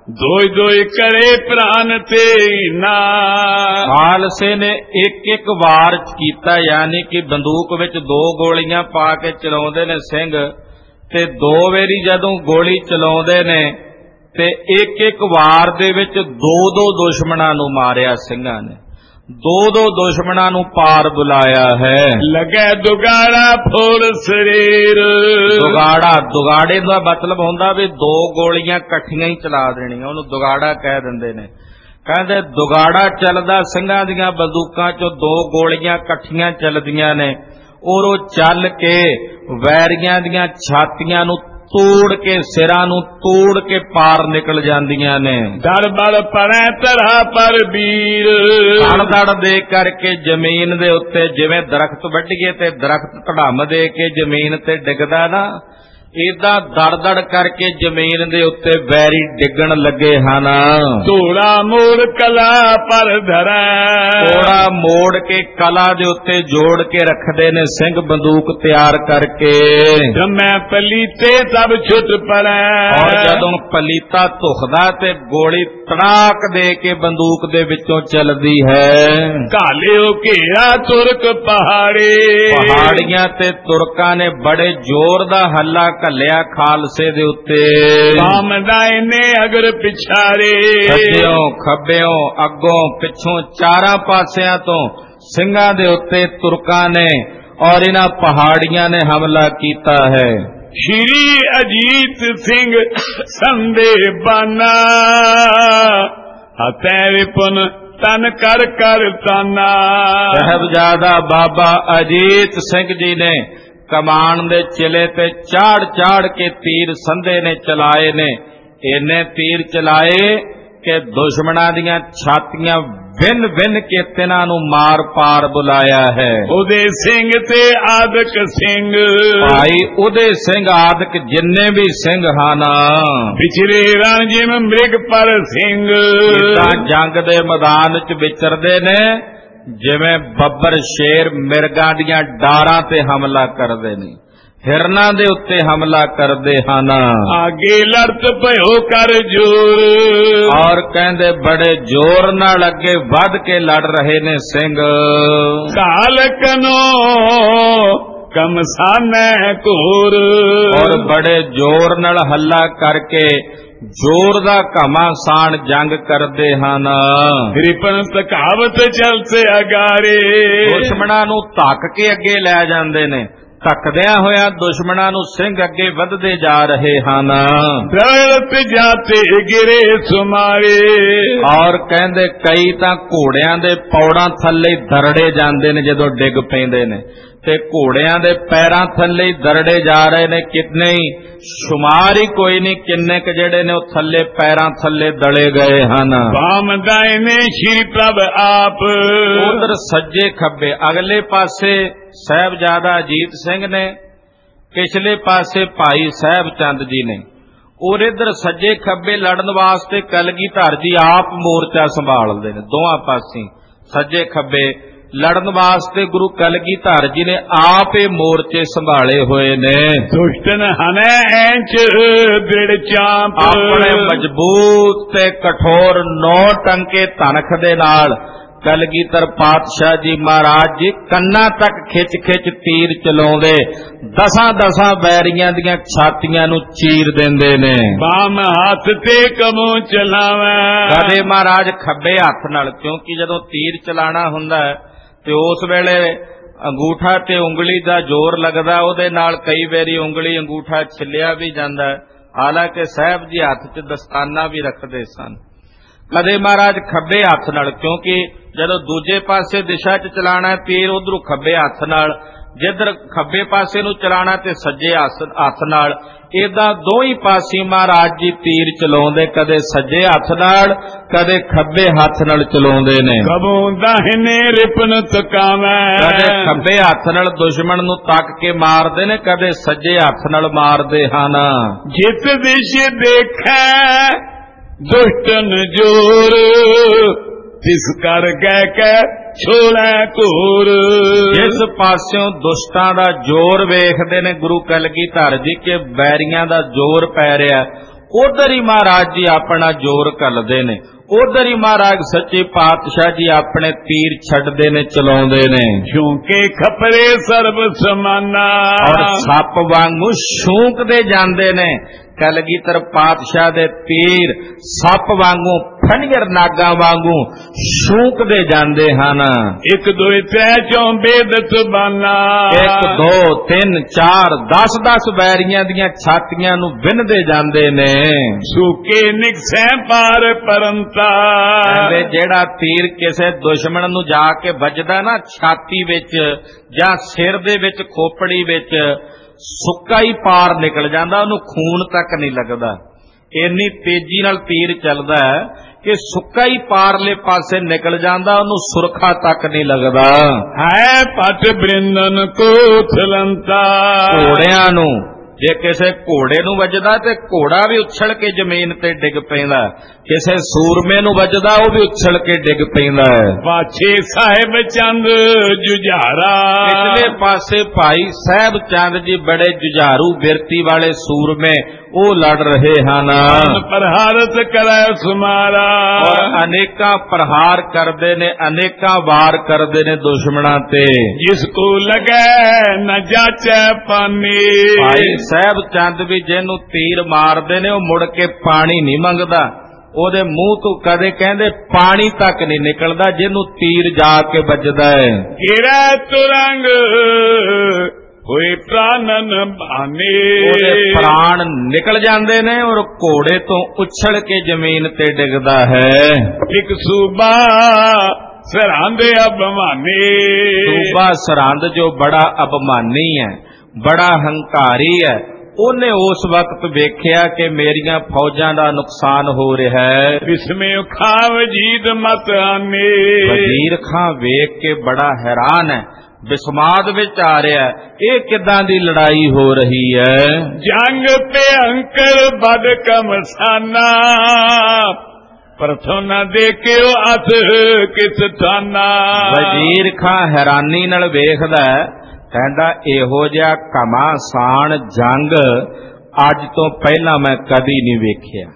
ਦੋਇ ਦੋਇ ਕਰੇ ਪ੍ਰਾਨ ਤੇ ਨਾ। ਖਾਲਸੇ ਨੇ ਇੱਕ ਇੱਕ ਵਾਰ ਕੀਤਾ, ਯਾਨੀ ਕਿ ਬੰਦੂਕ ਵਿੱਚ ਦੋ ਗੋਲੀਆਂ ਪਾ ਕੇ ਚਲਾਉਂਦੇ ਨੇ ਸਿੰਘ, ਤੇ ਦੋ ਵਾਰੀ ਜਦੋਂ ਗੋਲੀ ਚਲਾਉਂਦੇ ਨੇ ਤੇ ਇੱਕ ਇੱਕ ਵਾਰ ਦੇ ਵਿੱਚ ਦੋ ਦੋ ਦੁਸ਼ਮਣਾਂ ਨੂੰ ਮਾਰਿਆ ਸਿੰਘਾਂ ਨੇ, ਦੋ ਦੋ ਦੁਸ਼ਮਣਾਂ ਨੂੰ ਪਾਰ ਬੁਲਾਇਆ ਹੈ। ਲਗੇ ਦੁਗਾੜਾ ਫੋੜ ਸਰੀਰ। ਦੁਗਾੜਾ, ਦੁਗਾੜੇ ਦਾ ਮਤਲਬ ਹੁੰਦਾ ਵੀ ਦੋ ਗੋਲੀਆਂ ਇਕੱਠੀਆਂ ਹੀ ਚਲਾ ਦੇਣੀਆਂ, ਉਹਨੂੰ ਦੁਗਾੜਾ ਕਹਿ ਦਿੰਦੇ ਨੇ। ਕਹਿੰਦੇ ਦੁਗਾੜਾ ਚੱਲਦਾ, ਸਿੰਘਾਂ ਦੀਆਂ ਬੰਦੂਕਾਂ ਚੋਂ ਦੋ ਗੋਲੀਆਂ ਇਕੱਠੀਆਂ ਚੱਲਦੀਆਂ ਨੇ, ਔਰ ਉਹ ਚੱਲ ਕੇ ਵੈਰੀਆਂ ਦੀਆਂ ਛਾਤੀਆਂ ਨੂੰ ਤੋੜ ਕੇ, ਸਿਰਾਂ ਨੂੰ ਤੋੜ ਕੇ ਪਾਰ ਨਿਕਲ ਜਾਂਦੀਆਂ ਨੇ। ਦੜ ਬੜ ਪੜੈ ਧਰਾ ਪਰ ਵੀਰ। ਦੜ ਦੜ ਦੇ ਕਰਕੇ ਜ਼ਮੀਨ ਦੇ ਉੱਤੇ, ਜਿਵੇਂ ਦਰਖਤ ਵੱਢੀਏ ਤੇ ਦਰਖਤ ਧੜਮ ਦੇ ਕੇ ਜ਼ਮੀਨ ਤੇ ਡਿੱਗਦਾ ਨਾ, ਏਦਾਂ ਦੜ ਦੜ ਕਰਕੇ ਜ਼ਮੀਨ ਦੇ ਉੱਤੇ ਵੈਰੀ ਡਿੱਗਣ ਲੱਗੇ ਹਨ। ਧੂੜਾ ਮੋੜ ਕਲਾ ਪਰ ਧਰੈ। ਧੂੜਾ ਮੋੜ ਕੇ ਕਲਾ ਦੇ ਉੱਤੇ ਜੋੜ ਕੇ ਰੱਖਦੇ ਨੇ ਸਿੰਘ ਬੰਦੂਕ ਤਿਆਰ ਕਰਕੇ। ਜਮੈ ਪਲੀਤੇ ਸਭ ਛੁੱਟ ਪੜੈ। ਔਰ ਜਦੋਂ ਪਲੀਤਾ ਧੁਖਦਾ ਤੇ ਗੋਲੀ ਤੜਾਕ ਦੇ ਕੇ ਬੰਦੂਕ ਦੇ ਵਿੱਚੋਂ ਚੱਲਦੀ ਹੈ। ਘਾਲਿਓ ਘੇਰਾ ਤੁਰਕ ਪਹਾੜੇ। ਪਹਾੜੀਆਂ ਤੇ ਤੁਰਕਾਂ ਨੇ ਬੜੇ ਜ਼ੋਰ ਦਾ ਹੱਲਾ ਘੱਲਿਆ ਖਾਲਸੇ ਦੇ ਉੱਤੇ। ਕਾਮਦਾਇ ਨੇ ਅਗਰ ਪਿਛਾਰੇ। ਸੱਜਿਓਂ ਖੱਬਿਓਂ ਅੱਗੋਂ ਪਿੱਛੋਂ ਚਾਰਾਂ ਪਾਸਿਆਂ ਤੋਂ ਸਿੰਘਾਂ ਦੇ ਉੱਤੇ ਤੁਰਕਾਂ ਨੇ ਔਰ ਇਹਨਾਂ ਪਹਾੜੀਆਂ ਨੇ ਹਮਲਾ ਕੀਤਾ ਹੈ। ਸ਼੍ਰੀ ਅਜੀਤ ਸਿੰਘ ਸੰਦੇ ਬਾਨਾ। ਹਤੈ ਵਿਪਨ ਤਨ ਕਰ ਕਰ ਤਾਨਾ। ਸਾਹਿਬਜ਼ਾਦਾ ਬਾਬਾ ਅਜੀਤ ਸਿੰਘ ਜੀ ਨੇ ਕਮਾਨ ਦੇ ਚਿਲੇ ਤੇ ਚਾੜ ਚਾੜ ਕੇ ਤੀਰ ਸੰਧੇ ਨੇ ਚਲਾਏ ਨੇ। ਇੰਨੇ ਤੀਰ ਚਲਾਏ ਕਿ ਦੁਸ਼ਮਣਾਂ ਦੀਆਂ ਛਾਤੀਆਂ ਵਿੰਨ ਵਿੰਨ ਕੇ ਤਿਨਾਂ ਨੂੰ ਮਾਰ ਪਾਰ ਬੁਲਾਇਆ ਹੈ। ਉਹਦੇ ਸਿੰਘ ਤੇ ਆਦਿਕ ਸਿੰਘ। ਭਾਈ ਉਹਦੇ ਸਿੰਘ ਆਦਿਕ ਜਿੰਨੇ ਵੀ ਸਿੰਘ ਹਨ, ਵਿਚਰੇ ਰਣ ਜਿਵੇਂ ਮ੍ਰਿਗ ਪਰ ਸਿੰਘ। ਤਾਂ ਜੰਗ ਦੇ ਮੈਦਾਨ ਚ ਵਿਚਰਦੇ ਨੇ ਜਿਵੇਂ ਬੱਬਰ ਸ਼ੇਰ ਮਿਰਗਾਂ ਦੀਆਂ ਡਾਰਾਂ ਤੇ ਹਮਲਾ ਕਰਦੇ ਨੇ, ਹਿਰਨਾਂ ਦੇ ਉੱਤੇ ਹਮਲਾ ਕਰਦੇ ਹਨ। ਆਗੇ ਲੜਤ ਭਇਓ ਕਰ ਜੋਰ। ਔਰ ਕਹਿੰਦੇ ਬੜੇ ਜ਼ੋਰ ਨਾਲ ਅੱਗੇ ਵੱਧ ਕੇ ਲੜ ਰਹੇ ਨੇ ਸਿੰਘ। ਕਾਲ ਕਨੋ ਕਮਸਾਨੈ ਘੋਰ। ਔਰ ਬੜੇ ਜ਼ੋਰ ਨਾਲ ਹੱਲਾ ਕਰਕੇ ਜ਼ੋਰ ਦਾ ਘਮਾਸਾਨ ਜੰਗ ਕਰਦੇ ਹਨ। ਰਿਪਨ ਤਕਾਵਤ ਚਲਤੇ ਅਗਾਰੇ। ਦੁਸ਼ਮਣਾਂ ਨੂੰ ਧੱਕ ਕੇ ਅੱਗੇ ਲੈ ਜਾਂਦੇ ਨੇ, ਧੱਕਦਿਆਂ ਹੋਇਆਂ ਦੁਸ਼ਮਣਾਂ ਨੂੰ ਸਿੰਘ ਅੱਗੇ ਵੱਧਦੇ ਜਾ ਰਹੇ ਹਨ। ਦਰਤ ਜਾਤੇ ਗਿਰੇ ਸੁਮਾਰੇ। ਔਰ ਕਹਿੰਦੇ ਕਈ ਤਾਂ ਘੋੜਿਆਂ ਦੇ ਪੌੜਾਂ ਥੱਲੇ ਦਰੜੇ ਜਾਂਦੇ ਨੇ ਜਦੋਂ ਡਿੱਗ ਪੈਂਦੇ ਨੇ, ਤੇ ਘੋੜਿਆਂ ਦੇ ਪੈਰਾਂ ਥੱਲੇ ਦਰੜੇ ਜਾ ਰਹੇ ਨੇ। ਕਿਤਨੇ ਹੀ ਸ਼ੁਮਾਰ ਹੀ ਕੋਈ ਨਹੀਂ ਕਿੰਨੇ ਕ ਜਿਹੜੇ ਨੇ ਉਹ ਥੱਲੇ ਪੈਰਾਂ ਥੱਲੇ ਦਲੇ ਗਏ ਹਨ। ਬਾਮਦਾਇ ਨੇ ਸ਼੍ਰੀ ਪ੍ਰਭ ਆਪ। ਉਧਰ ਸੱਜੇ ਖੱਬੇ ਅਗਲੇ ਪਾਸੇ ਸਾਹਿਬਜ਼ਾਦਾ ਅਜੀਤ ਸਿੰਘ ਨੇ, ਪਿਛਲੇ ਪਾਸੇ ਭਾਈ ਸਾਹਿਬ ਚੰਦ ਜੀ ਨੇ, ਔਰ ਇਧਰ ਸੱਜੇ ਖੱਬੇ ਲੜਨ ਵਾਸਤੇ ਕਲਗੀਧਰ ਜੀ ਆਪ ਮੋਰਚਾ ਸੰਭਾਲਦੇ ਨੇ। ਦੋਹਾਂ ਪਾਸੇ ਸੱਜੇ ਖੱਬੇ ਲੜਨ ਵਾਸਤੇ ਗੁਰੂ ਕਲਗੀਧਰ ਜੀ ਨੇ ਆਪ ਇਹ ਮੋਰਚੇ ਸੰਭਾਲੇ ਹੋਏ ਨੇ। ਦੁਸ਼ਟਨ ਹਨੈ ਐਂਚ ਦ੍ਰਿੜ ਚਾਂਪ। ਆਪਣੇ ਮਜ਼ਬੂਤ ਤੇ ਕਠੋਰ ਨੌ ਟੰਕੇ ਧਨਖ ਦੇ ਨਾਲ ਕਲਗੀਧਰ ਪਾਤਸ਼ਾਹ ਜੀ ਮਹਾਰਾਜ ਜੀ ਕੰਨਾਂ ਤੱਕ ਖਿੱਚ ਖਿੱਚ ਤੀਰ ਚਲਾਉਂਦੇ, ਦਸਾਂ ਦਸਾਂ ਬੈਰੀਆਂ ਦੀਆਂ ਛਾਤੀਆਂ ਨੂੰ ਚੀਰ ਦਿੰਦੇ ਨੇ। ਬਾਮ ਹੱਥ ਤੇ ਕਮੋਂ ਚਲਾਵੈ। ਕਦੇ ਮਹਾਰਾਜ ਖੱਬੇ ਹੱਥ ਨਾਲ, ਕਿਉਂਕਿ ਜਦੋਂ ਤੀਰ ਚਲਾਣਾ ਹੁੰਦਾ ਤੇ ਉਸ ਵੇਲੇ ਅੰਗੂਠਾ ਤੇ ਉਂਗਲੀ ਦਾ ਜ਼ੋਰ ਲੱਗਦਾ, ਉਹਦੇ ਨਾਲ ਕਈ ਵਾਰੀ ਉਂਗਲੀ ਅੰਗੂਠਾ ਛਿੱਲਿਆ ਵੀ ਜਾਂਦਾ। ਹਾਲਾਂਕਿ ਸਾਹਿਬ ਜੀ ਹੱਥ 'ਚ ਦਸਤਾਨਾ ਵੀ ਰੱਖਦੇ ਸਨ। ਕਦੇ ਮਹਾਰਾਜ ਖੱਬੇ ਹੱਥ ਨਾਲ, ਕਿਉਂਕਿ ਜਦੋਂ ਦੂਜੇ ਪਾਸੇ ਦਿਸ਼ਾ 'ਚ ਚਲਾਣਾ ਤੀਰ ਉਧਰੋਂ ਖੱਬੇ ਹੱਥ ਨਾਲ, ਜਿੱਧਰ ਖੱਬੇ ਪਾਸੇ ਨੂੰ ਚਲਾਣਾ ਤੇ ਸੱਜੇ ਹੱਥ ਨਾਲ, ਏਦਾਂ ਦੋਹੀਂ ਪਾਸੇ ਮਹਾਰਾਜ ਜੀ ਤੀਰ ਚਲਾਉਂਦੇ, ਕਦੇ ਸੱਜੇ ਹੱਥ ਨਾਲ ਕਦੇ ਖੱਬੇ ਹੱਥ ਨਾਲ ਚਲਾਉਂਦੇ ਨੇ। ਕਬੋਂ ਦਾਹਿਨੇ ਰਿਪਨ ਤਕਾਵੈ। ਕਦੇ ਖੱਬੇ ਹੱਥ ਨਾਲ ਦੁਸ਼ਮਣ ਨੂੰ ਤੱਕ ਕੇ ਮਾਰਦੇ ਨੇ, ਕਦੇ ਸੱਜੇ ਹੱਥ ਨਾਲ ਮਾਰਦੇ ਹਨ। ਜਿਤ ਦਿਸ਼ ਦੇਖੈ ਦੁਸ਼ਟਨ ਜੋਰ। ਤਿਸ ਕਰ ਗੈ ਕੈ ਛੋੜੈ ਘੋਰ। ਜਿਸ ਪਾਸਿਓਂ ਦੁਸ਼ਟਾਂ ਦਾ ਜ਼ੋਰ ਵੇਖਦੇ ਨੇ ਗੁਰੂ ਕਲਗੀਧਰ ਜੀ ਕਿ ਬੈਰੀਆਂ ਦਾ ਜ਼ੋਰ ਪੈ ਰਿਹਾ, ਉਧਰ ਹੀ ਮਹਾਰਾਜ ਜੀ ਆਪਣਾ ਜ਼ੋਰ ਘੱਲਦੇ ਨੇ, ਉਧਰ ਹੀ ਮਹਾਰਾਜ ਸੱਚੇ ਪਾਤਸ਼ਾਹ ਜੀ ਆਪਣੇ ਤੀਰ ਛੱਡਦੇ ਨੇ, ਚਲਾਉਂਦੇ ਨੇ। ਕਿਉਂਕਿ ਖਪਰੇ ਸਰਬ ਸਮਾਨਾ, ਔਰ ਸੱਪ ਵਾਂਗੂ ਛੂੰਕਦੇ ਜਾਂਦੇ ਨੇ। ਕਲਗੀਧਰ ਪਾਤਸ਼ਾਹ ਦੇ ਤੀਰ ਸੱਪ ਵਾਂਗੂ, ਫਣੀਰ ਨਾਗਾਂ ਵਾਂਗੂ ਛੂੰਕਦੇ ਜਾਂਦੇ ਹਨ। ਇੱਕ ਦੋ ਤੈ ਚੋਂ ਬੇਦਤ ਬਾਨਾ, ਇੱਕ ਦੋ ਤਿੰਨ ਚਾਰ ਦਸ ਦਸ ਬੈਰੀਆਂ ਦੀਆਂ ਛਾਤੀਆਂ ਨੂੰ ਵਿੰਨਦੇ ਜਾਂਦੇ ਨੇ। ਸੁਕੇ ਨਿਕਸੈ ਪਾਰ ਪਰੰਤਾ, ਕਹਿੰਦੇ ਜਿਹੜਾ ਤੀਰ ਕਿਸੇ ਦੁਸ਼ਮਣ ਨੂੰ ਜਾ ਕੇ ਵੱਜਦਾ ਨਾ ਛਾਤੀ ਵਿੱਚ ਜਾਂ ਸਿਰ ਦੇ ਵਿੱਚ, ਖੋਪੜੀ ਵਿੱਚ, ਸੁੱਕਾ ਹੀ ਪਾਰ ਨਿਕਲ ਜਾਂਦਾ, ਉਹਨੂੰ ਖੂਨ ਤੱਕ ਨਹੀਂ ਲੱਗਦਾ। ਇੰਨੀ ਤੇਜ਼ੀ ਨਾਲ ਤੀਰ ਚੱਲਦਾ ਹੈ ਕਿ ਸੁੱਕਾ ਹੀ ਪਾਰਲੇ ਪਾਸੇ ਨਿਕਲ ਜਾਂਦਾ, ਉਹਨੂੰ ਸੁਰਖਾ ਤੱਕ ਨਹੀਂ ਲੱਗਦਾ। ਹੈ ਪਟ ਬ੍ਰਿੰਦਨ ਕੋ ਥਲੰਤਾ, ਘੋੜਿਆਂ ਨੂੰ ਜੇ ਕਿਸੇ ਘੋੜੇ ਨੂੰ ਵੱਜਦਾ ਤੇ ਘੋੜਾ ਵੀ ਉਛਲ ਕੇ ਜ਼ਮੀਨ ਤੇ ਡਿੱਗ ਪੈਂਦਾ, ਕਿਸੇ ਸੂਰਮੇ ਨੂੰ ਵੱਜਦਾ ਉਹ ਵੀ ਉਛਲ ਕੇ ਡਿੱਗ ਪੈਂਦਾ ਹੈ। ਪਾਛੇ ਸਾਹਿਬ ਚੰਦ ਜੁਝਾਰਾ, ਪਿਛਲੇ ਪਾਸੇ ਭਾਈ ਸਾਹਿਬ ਚੰਦ ਜੀ ਬੜੇ ਜੁਝਾਰੂ ਬਿਰਤੀ ਵਾਲੇ ਸੂਰਮੇ ਉਹ ਲੜ ਰਹੇ ਹਨ। ਪ੍ਰਹਾਰਤ ਕਰੈ ਸੁਮਾਰਾ, ਔਰ ਅਨੇਕਾਂ ਪ੍ਰਹਾਰ ਕਰਦੇ ਨੇ, ਅਨੇਕਾਂ ਵਾਰ ਕਰਦੇ ਨੇ ਦੁਸ਼ਮਣਾਂ ਤੇ। ਜਿਸ ਕੋ ਲਗੈ ਨ ਜਾਚੈ ਪਾਨੀ, ਭਾਈ ਸਾਹਿਬ ਚੰਦ ਵੀ ਜਿਹਨੂੰ ਤੀਰ ਮਾਰਦੇ ਨੇ ਉਹ ਮੁੜ ਕੇ ਪਾਣੀ ਨਹੀਂ ਮੰਗਦਾ, ਉਹਦੇ ਮੂੰਹ ਤੋਂ ਕਦੇ ਕਹਿੰਦੇ ਪਾਣੀ ਤੱਕ ਨਹੀਂ ਨਿਕਲਦਾ ਜਿਹਨੂੰ ਤੀਰ ਜਾ ਕੇ ਵੱਜਦਾ ਹੈ। ਗਿਰੈ ਤੁਰੰਗ ਹੋਏ ਪ੍ਰਾਨਨ ਬਾਨੇ, ਉਹਦੇ ਪ੍ਰਾਣ ਨਿਕਲ ਜਾਂਦੇ ਨੇ ਔਰ ਘੋੜੇ ਤੋਂ ਉਛਲ ਕੇ ਜ਼ਮੀਨ ਤੇ ਡਿੱਗਦਾ ਹੈ। ਇੱਕ ਸੂਬਾ ਸਰਹੰਦ ਅਭਿਮਾਨੀ, ਸੂਬਾ ਸਰਹੰਦ ਜੋ ਬੜਾ ਅਭਿਮਾਨੀ ਹੈ, ਬੜਾ ਹੰਕਾਰੀ ਹੈ, ਉਹਨੇ ਉਸ ਵਕਤ ਵੇਖਿਆ ਕਿ ਮੇਰੀਆਂ ਫੌਜਾਂ ਦਾ ਨੁਕਸਾਨ ਹੋ ਰਿਹਾ ਹੈ। ਇਸਮੇ ਖਾਵ ਜੀਤ ਮਤ ਆਨੇ, ਵਜ਼ੀਰ ਖਾਂ ਵੇਖ ਕੇ ਬੜਾ ਹੈਰਾਨ ਹੈ, ਬਿਸਮਾਦ ਵਿੱਚ ਆ ਰਿਹਾ ਹੈ, ਇਹ ਕਿੱਦਾਂ ਦੀ ਲੜਾਈ ਹੋ ਰਹੀ ਹੈ। ਜੰਗ ਭਿਅੰਕਰ ਬਦ ਕਮਸਾਨਾ, ਪਰਥੋਂ ਨਾ ਦੇਖਿਓ ਅਥ ਕਿਸ ਥਾਨਾ। ਵਜ਼ੀਰ ਖਾਂ ਹੈਰਾਨੀ ਨਾਲ ਵੇਖਦਾ, ਕਹਿੰਦਾ ਇਹੋ ਜਿਹਾ ਘਮਾਸਾਨ ਜੰਗ ਅੱਜ ਤੋਂ ਪਹਿਲਾਂ ਮੈਂ ਕਦੀ ਨਹੀਂ ਵੇਖਿਆ।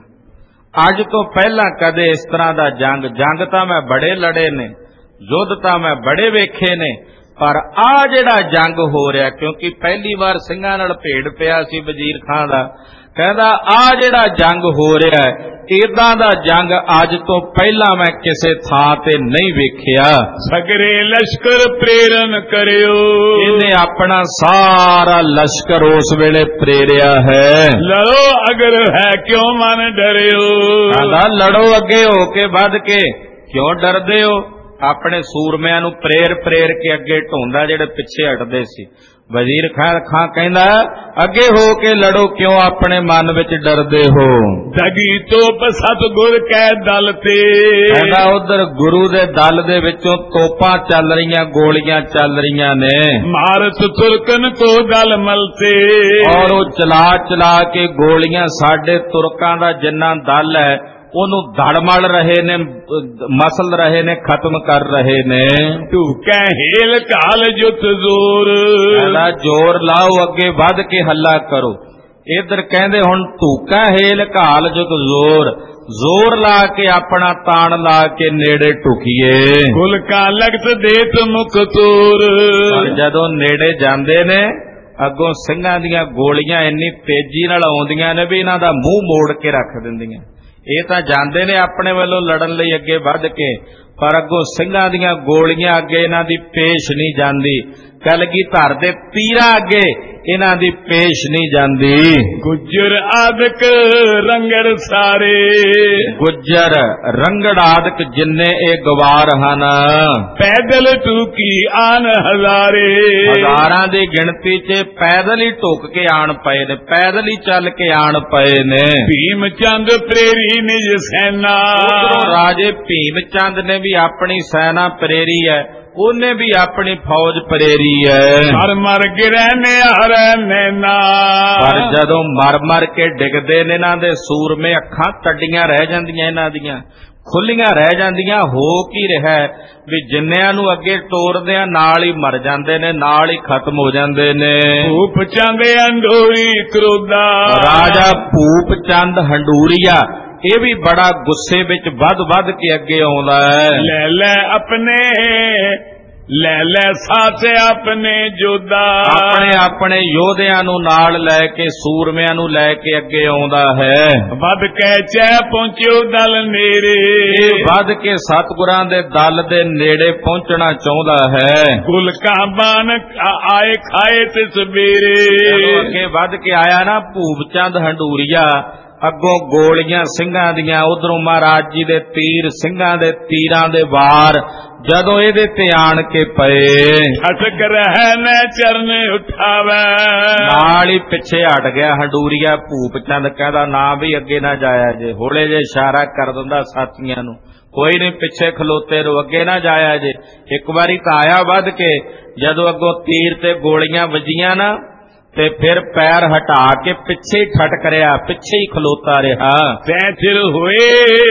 ਅੱਜ ਤੋਂ ਪਹਿਲਾਂ ਕਦੇ ਇਸ ਤਰ੍ਹਾਂ ਦਾ ਜੰਗ, ਜੰਗ ਤਾਂ ਮੈਂ ਬੜੇ ਲੜੇ ਨੇ, ਯੁੱਧ ਤਾਂ ਮੈਂ ਬੜੇ ਵੇਖੇ ਨੇ, ਪਰ ਆ ਜਿਹੜਾ ਜੰਗ ਹੋ ਰਿਹਾ, ਕਿਉਂਕਿ ਪਹਿਲੀ ਵਾਰ ਸਿੰਘਾਂ ਨਾਲ ਭੇੜ ਪਿਆ ਸੀ ਵਜ਼ੀਰ ਖਾਂ ਦਾ, ਕਹਿੰਦਾ ਆ ਜਿਹੜਾ ਜੰਗ ਹੋ ਰਿਹਾ ਹੈ, ਏਦਾਂ ਦਾ ਜੰਗ ਅੱਜ ਤੋਂ ਪਹਿਲਾਂ ਮੈਂ ਕਿਸੇ ਥਾਂ ਤੇ ਨਹੀਂ ਵੇਖਿਆ। ਸਗਰੇ ਲਸ਼ਕਰ ਪ੍ਰੇਰਨ ਕਰਿਓ, ਇਹਨੇ ਆਪਣਾ ਸਾਰਾ ਲਸ਼ਕਰ ਉਸ ਵੇਲੇ ਪ੍ਰੇਰਿਆ ਹੈ। ਲੜੋ ਅਗਰ ਹੈ ਕਿਉਂ ਮਨ ਡਰਿਓ, ਕਹਿੰਦਾ ਲੜੋ ਅੱਗੇ ਹੋ ਕੇ ਵੱਧ ਕੇ, ਕਿਉਂ ਡਰਦੇ ਹੋ। ਆਪਣੇ ਸੂਰਮਿਆਂ ਨੂੰ ਪ੍ਰੇਰ ਪ੍ਰੇਰ ਕੇ ਅੱਗੇ ਢੋਂਦਾ, ਜਿਹੜੇ ਪਿੱਛੇ ਹਟਦੇ ਸੀ। ਵਜ਼ੀਰ ਖਾਨ ਖਾਂ ਕਹਿੰਦਾ ਅੱਗੇ ਹੋ ਕੇ ਲੜੋ, ਕਿਉਂ ਆਪਣੇ ਮਨ ਵਿੱਚ ਡਰਦੇ ਹੋ। ਦਗੀ ਤੋਪ ਸਤਿਗੁਰ ਕੈ ਦਲ ਤੇ, ਕਹਿੰਦਾ ਉਧਰ ਗੁਰੂ ਦੇ ਦਲ ਦੇ ਵਿੱਚੋਂ ਤੋਪਾਂ ਚੱਲ ਰਹੀਆਂ, ਗੋਲੀਆਂ ਚੱਲ ਰਹੀਆਂ ਨੇ। ਮਾਰਤ ਤੁਰਕਨ ਕੋ ਦਲ ਮਲਤੇ, ਔਰ ਉਹ ਚਲਾ ਚਲਾ ਕੇ ਗੋਲੀਆਂ ਸਾਡੇ ਤੁਰਕਾਂ ਦਾ ਜਿੰਨਾ ਦਲ ਹੈ ਉਹਨੂੰ ਧੜ ਮਲ ਰਹੇ ਨੇ, ਮਸਲ ਰਹੇ ਨੇ, ਖਤਮ ਕਰ ਰਹੇ ਨੇ। ਢੂਕੈ ਹੇਲ ਕਾਲ ਜੁਤ ਜ਼ੋਰ, ਕਹਿੰਦਾ ਜ਼ੋਰ ਲਾਓ, ਅੱਗੇ ਵੱਧ ਕੇ ਹੱਲਾ ਕਰੋ। ਇਧਰ ਕਹਿੰਦੇ ਹੁਣ ਢੂਕਾ ਹੇਲ ਕਾਲ ਜੁਤ ਜ਼ੋਰ, ਜ਼ੋਰ ਲਾ ਕੇ ਆਪਣਾ ਤਾਣ ਲਾ ਕੇ ਨੇੜੇ ਢੁਕੀਏ। ਕੁਲ ਕਾ ਲਗਤ ਦੇਤ ਮੁਖ ਤੋਰ, ਜਦੋਂ ਨੇੜੇ ਜਾਂਦੇ ਨੇ ਅੱਗੋਂ ਸਿੰਘਾਂ ਦੀਆਂ ਗੋਲੀਆਂ ਇੰਨੀ ਤੇਜ਼ੀ ਨਾਲ ਆਉਂਦੀਆਂ ਨੇ ਵੀ ਇਹਨਾਂ ਦਾ ਮੂੰਹ ਮੋੜ ਕੇ ਰੱਖ ਦਿੰਦੀਆਂ। ਇਹ ਤਾਂ ਜਾਂਦੇ ਨੇ ਆਪਣੇ ਵੱਲੋਂ ਲੜਨ ਲਈ ਅੱਗੇ ਵੱਧ ਕੇ, ਪਰ ਅੱਗੋਂ ਸਿੰਘਾਂ ਦੀਆਂ ਗੋਲੀਆਂ ਅੱਗੇ ਇਹਨਾਂ ਦੀ ਪੇਸ਼ ਨਹੀਂ ਜਾਂਦੀ। ਕਲਗੀਧਰ ਦੇ ਤੀਰਾਂ ਅੱਗੇ ਇਹਨਾਂ ਦੀ ਪੇਸ਼ ਨਹੀਂ ਜਾਂਦੀ। ਗੁੱਜਰ ਆਦਿਕ ਰੰਗੜ ਸਾਰੇ, ਗੁੱਜਰ ਰੰਗੜ ਆਦਿਕ ਜਿੰਨੇ ਇਹ ਗਵਾਰ ਹਨ, ਪੈਦਲ ਟੂਕੀ ਆਨ ਹਜ਼ਾਰੇ, ਹਜ਼ਾਰਾਂ ਦੀ ਗਿਣਤੀ 'ਚ ਪੈਦਲ ਹੀ ਢੁੱਕ ਕੇ ਆਣ ਪਏ ਨੇ, ਪੈਦਲ ਹੀ ਚੱਲ ਕੇ ਆਣ ਪਏ ਨੇ। ਭੀਮ ਚੰਦ ਪ੍ਰੇਰੀ ਨਿਜ ਸੈਨਾ, ਉਧਰੋਂ ਰਾਜੇ ਭੀਮ ਚੰਦ ਨੇ ਵੀ ਆਪਣੀ ਸੈਨਾ ਪ੍ਰੇਰੀ ਹੈ, ਉਹਨੇ ਵੀ ਆਪਣੀ ਫੌਜ ਪ੍ਰੇਰੀ ਹੈ। ਮਰ ਮਰ ਗਿਰੈ ਨਿਹਾਰੈ ਨੈਣਾ, ਪਰ ਜਦੋਂ ਮਰ ਮਰ ਕੇ ਡਿੱਗਦੇ ਨੇ ਇਹਨਾਂ ਦੇ ਸੂਰਮੇ, ਅੱਖਾਂ ਟੱਡੀਆਂ ਰਹਿ ਜਾਂਦੀਆਂ ਇਹਨਾਂ ਦੀਆਂ, ਖੁੱਲੀਆਂ ਰਹਿ ਜਾਂਦੀਆਂ। ਹੋ ਕੀ ਰਿਹਾ ਵੀ ਜਿੰਨਿਆਂ ਨੂੰ ਅੱਗੇ ਤੋਰਦੇ ਆ ਨਾਲ ਹੀ ਮਰ ਜਾਂਦੇ ਨੇ, ਨਾਲ ਹੀ ਖਤਮ ਹੋ ਜਾਂਦੇ ਨੇ। ਭੂਪ ਚੰਦ ਹੰਡੂਰੀ ਕਰੋਦਾ, ਰਾਜਾ ਭੂਪ ਚੰਦ ਹੰਡੂਰੀਆ ਇਹ ਵੀ ਬੜਾ ਗੁੱਸੇ ਵਿੱਚ ਵੱਧ ਵੱਧ ਕੇ ਅੱਗੇ ਆਉਂਦਾ ਹੈ। ਲੈ ਲੈ ਆਪਣੇ ਲੈ ਲੈ ਸਾਥ ਆਪਣੇ ਜੋਧਾ, ਆਪਣੇ ਆਪਣੇ ਯੋਧਿਆਂ ਨੂੰ ਨਾਲ ਲੈ ਕੇ, ਸੂਰਮਿਆਂ ਨੂੰ ਲੈ ਕੇ ਅੱਗੇ ਆਉਂਦਾ ਹੈ। ਵੱਧ ਕੇ ਚੈ ਪਹੁੰਚਿਓ ਦਲ ਨੇੜੇ, ਇਹ ਵੱਧ ਕੇ ਸਤਿਗੁਰਾਂ ਦੇ ਦਲ ਦੇ ਨੇੜੇ ਪਹੁੰਚਣਾ ਚਾਹੁੰਦਾ ਹੈ। ਗੁਲਕਾਂ ਬਾਨ ਆਏ ਖਾਏ ਤੇ ਸਵੇਰੇ, ਜਦੋਂ ਅੱਗੇ ਵੱਧ ਕੇ ਆਇਆ ਨਾ ਭੂਪ ਚੰਦ ਹੰਡੂਰੀਆ, ਅੱਗੋਂ ਗੋਲੀਆਂ ਸਿੰਘਾਂ ਦੀਆਂ, ਉਧਰੋਂ ਮਹਾਰਾਜ ਜੀ ਦੇ ਤੀਰ, ਸਿੰਘਾਂ ਦੇ ਤੀਰਾਂ ਦੇ ਵਾਰ ਜਦੋਂ ਇਹਦੇ ਤੇ ਆਣ ਕੇ ਪਏ, ਅਟਕ ਰਹਿ ਨੇ ਚਰਨ ਉਠਾਵੇ, ਨਾਲ ਹੀ ਪਿੱਛੇ ਹਟ ਗਿਆ ਹੰਡੂਰੀਆ। ਭੂਪ ਚੰਦ ਕਹਿੰਦਾ ਨਾ ਵੀ ਅੱਗੇ ਨਾ ਜਾਇਆ ਜੇ, ਹੋਲੇ ਜੇ ਇਸ਼ਾਰਾ ਕਰ ਦਿੰਦਾ ਸਾਥੀਆਂ ਨੂੰ, ਕੋਈ ਨਹੀਂ ਪਿੱਛੇ ਖਲੋਤੇ ਰਹੋ, ਅੱਗੇ ਨਾ ਜਾਇਆ ਜੇ। ਇੱਕ ਵਾਰੀ ਤਾਂ ਆਇਆ ਵੱਧ ਕੇ, ਜਦੋਂ ਅੱਗੋਂ ਤੀਰ ਤੇ ਗੋਲੀਆਂ ਵੱਜੀਆਂ ਨਾ ਤੇ ਫਿਰ ਪੈਰ ਹਟਾ ਕੇ ਪਿੱਛੇ ਹੀ ਠਟਕ ਰਿਹਾ, ਪਿੱਛੇ ਹੀ ਖਲੋਤਾ ਰਿਹਾ। ਪੈਚਰ ਹੋਏ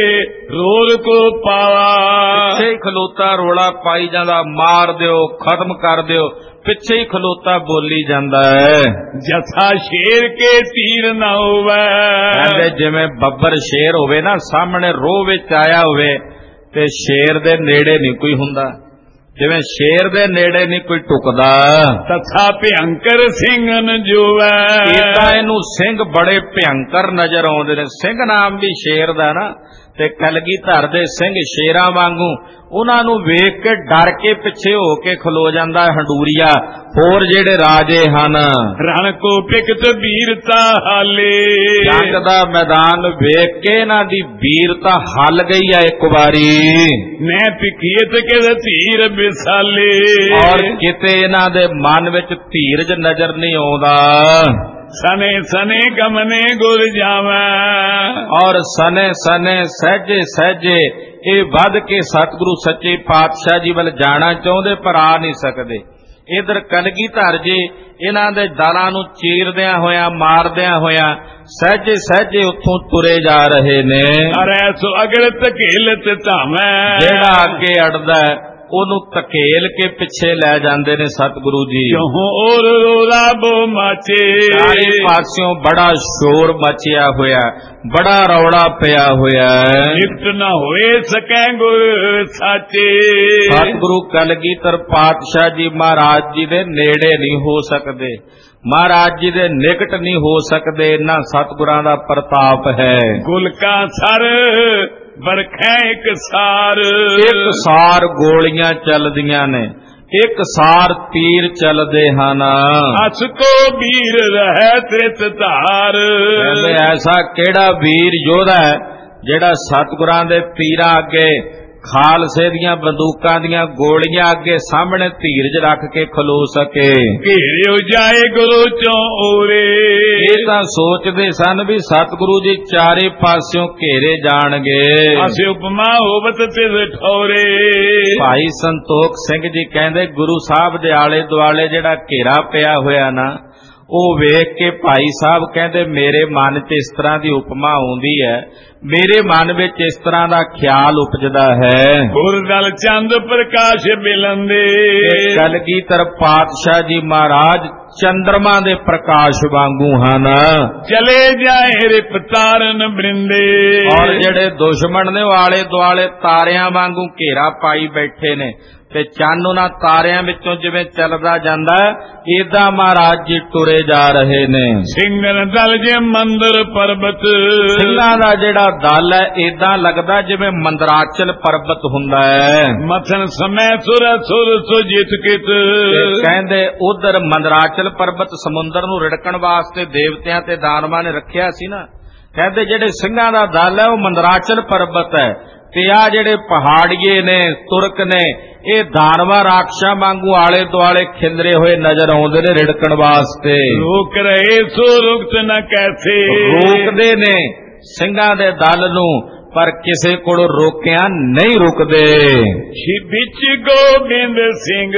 ਰੋਲ ਕੋ ਪਾਵਾ, ਪਿੱਛੇ ਹੀ ਖਲੋਤਾ ਰੋਲਾ ਪਾਈ ਜਾਂਦਾ, ਮਾਰ ਦਿਓ, ਖਤਮ ਕਰ ਦਿਓ, ਪਿੱਛੇ ਹੀ ਖਲੋਤਾ ਬੋਲੀ ਜਾਂਦਾ ਹੈ। ਜਥਾ ਸ਼ੇਰ ਕੇ ਤੀਰ ਨਾ ਹੋਵੇ, ਕਹਿੰਦੇ ਜਿਵੇਂ ਬੱਬਰ ਸ਼ੇਰ ਹੋਵੇ ਨਾ, ਸਾਹਮਣੇ ਰੋਹ ਵਿੱਚ ਆਇਆ ਹੋਵੇ ਤੇ ਸ਼ੇਰ ਦੇ ਨੇੜੇ ਨਹੀਂ ਕੋਈ ਹੁੰਦਾ, ਜਿਵੇਂ ਸ਼ੇਰ ਦੇ ਨੇੜੇ ਨਹੀਂ ਕੋਈ ਟੁਕਦਾ। ਤਥਾ ਭਿਅੰਕਰ ਸਿੰਘਨ ਜੋਵੈ, ਇਦਾਂ ਇਹਨੂੰ ਸਿੰਘ ਬੜੇ ਭਿਅੰਕਰ ਨਜ਼ਰ ਆਉਂਦੇ ਨੇ। ਸਿੰਘ ਨਾਮ ਵੀ ਸ਼ੇਰ ਦਾ ਨਾ, ਤੇ ਕਲਗੀਧਰ ਦੇ ਸਿੰਘ ਸ਼ੇਰਾਂ ਵਾਂਗੂ, ਉਹਨਾਂ ਨੂੰ ਵੇਖ ਕੇ ਡਰ ਕੇ ਪਿੱਛੇ ਹੋ ਕੇ ਖਲੋ ਜਾਂਦਾ ਹੰਡੂਰੀਆ। ਹੋਰ ਜਿਹੜੇ ਰਾਜੇ ਹਨ, ਰਣ ਕੋ ਪਿਕਤ ਵੀਰਤਾ ਹਾਲੇ, ਜੰਗ ਦਾ ਮੈਦਾਨ ਵੇਖ ਕੇ ਇਹਨਾਂ ਦੀ ਵੀਰਤਾ ਹੱਲ ਗਈ ਆ ਇੱਕ ਵਾਰੀ। ਮੈਂ ਪਿਖੀਤ ਕੇ ਧੀਰ ਵਿਸਾਲੇ, ਔਰ ਕਿਤੇ ਇਹਨਾਂ ਦੇ ਮਨ ਵਿੱਚ ਧੀਰਜ ਨਜ਼ਰ ਨਹੀਂ ਆਉਂਦਾ। ਸਨੇ ਸਨੇ ਗਮਨੇ ਗੁਰ ਜਾਵੈ, ਔਰ ਸਨੇ ਸਨੇ ਸਹਿਜੇ ਸਹਿਜੇ ਇਹ ਵੱਧ ਕੇ ਸਤਿਗੁਰੂ ਸੱਚੇ ਪਾਤਸ਼ਾਹ ਜੀ ਵੱਲ ਜਾਣਾ ਚਾਹੁੰਦੇ ਪਰ ਆ ਨਹੀਂ ਸਕਦੇ। ਇਧਰ ਕਲਗੀਧਰ ਜੀ ਇਹਨਾਂ ਦੇ ਦਲਾਂ ਨੂੰ ਚੀਰਦਿਆਂ ਹੋਇਆਂ, ਮਾਰਦਿਆਂ ਹੋਇਆਂ ਸਹਿਜੇ ਸਹਿਜੇ ਉੱਥੋਂ ਤੁਰੇ ਜਾ ਰਹੇ ਨੇ। ਅਰੈ ਸੋ ਅਗਰ ਧਕੇਲਤ ਧਾਵੈ, ਜਿਹੜਾ ਅੱਗੇ ਅੜਦਾ ਉਹਨੂੰ ਧਕੇਲ ਕੇ ਪਿੱਛੇ ਲੈ ਜਾਂਦੇ ਨੇ ਸਤਿਗੁਰੂ ਜੀ। ਕਿਉਂ ਔਰ ਰੋਲਾ ਬੋ ਮਾਚੇ, ਸਾਰੇ ਪਾਸਿਓਂ ਬੜਾ ਸ਼ੋਰ ਮਚਿਆ ਹੋਇਆ, ਬੜਾ ਰੌਲਾ ਪਿਆ ਹੋਇਆ। ਨਿਕਟ ਨਾ ਹੋਏ ਸਕੈ ਗੁਰ ਸਾਚੇ, ਸਤਿਗੁਰੂ ਕਲਗੀਧਰ ਪਾਤਸ਼ਾਹ ਜੀ ਮਹਾਰਾਜ ਜੀ ਦੇ ਨੇੜੇ ਨਹੀਂ ਹੋ ਸਕਦੇ, ਮਹਾਰਾਜ ਜੀ ਦੇ ਨਿਕਟ ਨਹੀਂ ਹੋ ਸਕਦੇ। ਇਹਨਾਂ ਸਤਿਗੁਰਾਂ ਦਾ ਪ੍ਰਤਾਪ ਹੈ। ਗੁਲਕਾਂ ਸਰ ਵਰਖੈ ਇੱਕ ਸਾਰ, ਇੱਕ ਸਾਰ ਗੋਲੀਆਂ ਚੱਲਦੀਆਂ ਨੇ, ਇੱਕ ਸਾਰ ਤੀਰ ਚੱਲਦੇ ਹਨ। ਅਸ ਕੋ ਵੀਰ ਰਹਿ ਤ੍ਰਿਤ ਧਾਰ, ਕਹਿੰਦੇ ਐਸਾ ਕਿਹੜਾ ਵੀਰ ਯੋਧਾ ਹੈ ਜਿਹੜਾ ਸਤਿਗੁਰਾਂ ਦੇ ਤੀਰਾਂ ਅੱਗੇ, ਖਾਲਸੇ ਦੀਆਂ ਬੰਦੂਕਾਂ ਦੀਆਂ ਗੋਲੀਆਂ ਅੱਗੇ ਸਾਹਮਣੇ ਧੀਰਜ ਰੱਖ ਕੇ ਖਲੋ ਸਕੇ। ਘੇਰਿਓ ਜਾਏ ਗੁਰੂ ਚੋਂ ਓਰੇ, ਇਹ ਤਾਂ ਸੋਚਦੇ ਸਨ ਵੀ ਸਤਿਗੁਰੂ ਜੀ ਚਾਰੇ ਪਾਸਿਓਂ ਘੇਰੇ ਜਾਣਗੇ। ਅਸੀਂ ਉਪਮਾ ਹੋਵਤ ਤਿਸ ਠੌਰੇ, ਭਾਈ ਸੰਤੋਖ ਸਿੰਘ ਜੀ ਕਹਿੰਦੇ ਗੁਰੂ ਸਾਹਿਬ ਦੇ ਆਲੇ ਦੁਆਲੇ ਜਿਹੜਾ ਘੇਰਾ ਪਿਆ ਹੋਇਆ ਨਾ, ਉਹ ਵੇਖ ਕੇ ਭਾਈ ਸਾਹਿਬ ਕਹਿੰਦੇ ਮੇਰੇ ਮਨ 'ਚ ਇਸ ਤਰ੍ਹਾਂ ਦੀ ਉਪਮਾ ਆਉਂਦੀ ਹੈ, ਮੇਰੇ ਮਨ ਵਿੱਚ ਇਸ ਤਰ੍ਹਾਂ ਦਾ ਖਿਆਲ ਉਪਜਦਾ ਹੈ। ਗੁਰਦਲ ਚੰਦ ਪ੍ਰਕਾਸ਼ ਬਿਲੰਦੇ, ਕਲਗੀਧਰ ਪਾਤਸ਼ਾਹ ਜੀ ਮਹਾਰਾਜ ਚੰਦਰਮਾ ਦੇ ਪ੍ਰਕਾਸ਼ ਵਾਂਗੂ ਹਨ। ਚਲੇ ਜਾਏ ਰਿਪ ਤਾਰਨ ਬ੍ਰਿੰਦੇ, ਔਰ ਜਿਹੜੇ ਦੁਸ਼ਮਣ ਨੇ ਉਹ ਆਲੇ ਦੁਆਲੇ ਤਾਰਿਆਂ ਵਾਂਗੂ ਘੇਰਾ ਪਾਈ ਬੈਠੇ ਨੇ, ਤੇ ਚੰਨ ਉਹਨਾਂ ਤਾਰਿਆਂ ਵਿੱਚੋਂ ਜਿਵੇਂ ਚੱਲਦਾ ਜਾਂਦਾ ਏਦਾਂ ਮਹਾਰਾਜ ਜੀ ਤੁਰੇ ਜਾ ਰਹੇ ਨੇ। ਸਿੰਘਨ ਦਲ ਜੇ ਮੰਦਰ ਪਰਬਤ, ਸਿੰਘਾਂ ਦਾ ਜਿਹੜਾ ਦਲ ਹੈ ਏਦਾਂ ਲੱਗਦਾ ਜਿਵੇਂ ਮੰਦਰਾਚਲ ਪਰਬਤ ਹੁੰਦਾ ਹੈ। ਮਥਨ ਸਮੈ ਸੁਰ ਸੁਰ ਸੋ ਜਿਤ ਕਿਤ, ਕਹਿੰਦੇ ਉਧਰ ਮੰਦਰਾਚਲ ਪਰਬਤ ਸਮੁੰਦਰ ਨੂੰ ਰਿੜਕਣ ਵਾਸਤੇ ਦੇਵਤਿਆਂ ਤੇ ਦਾਨਵਾਂ ਨੇ ਰੱਖਿਆ ਸੀ ਨਾ। ਕਹਿੰਦੇ ਜਿਹੜੇ ਸਿੰਘਾਂ ਦਾ ਦਲ ਹੈ ਉਹ ਮੰਦਰਾਚਲ ਪਰਬਤ ਹੈ, ਤੇ ਆ ਜਿਹੜੇ ਪਹਾੜੀਏ ਨੇ, ਤੁਰਕ ਨੇ, ਇਹ ਦਾਨਵਾ ਰਾਖਸ਼ਾਂ ਵਾਂਗੂ ਆਲੇ ਦੁਆਲੇ ਖਿੰਦਰੇ ਹੋਏ ਨਜ਼ਰ ਆਉਂਦੇ ਨੇ ਰਿੜਕਣ ਵਾਸਤੇ। ਰੋਕ ਰਹੇ ਸੋ ਰੁਕਤ ਨ ਕੈਸੇ, ਰੋਕਦੇ ਨੇ ਸਿੰਘਾਂ ਦੇ ਦਲ ਨੂੰ ਪਰ ਕਿਸੇ ਕੋਲੋਂ ਰੋਕਿਆ ਨਹੀਂ ਰੁਕਦੇ। ਵਿੱਚ ਗੋਬਿੰਦ ਸਿੰਘ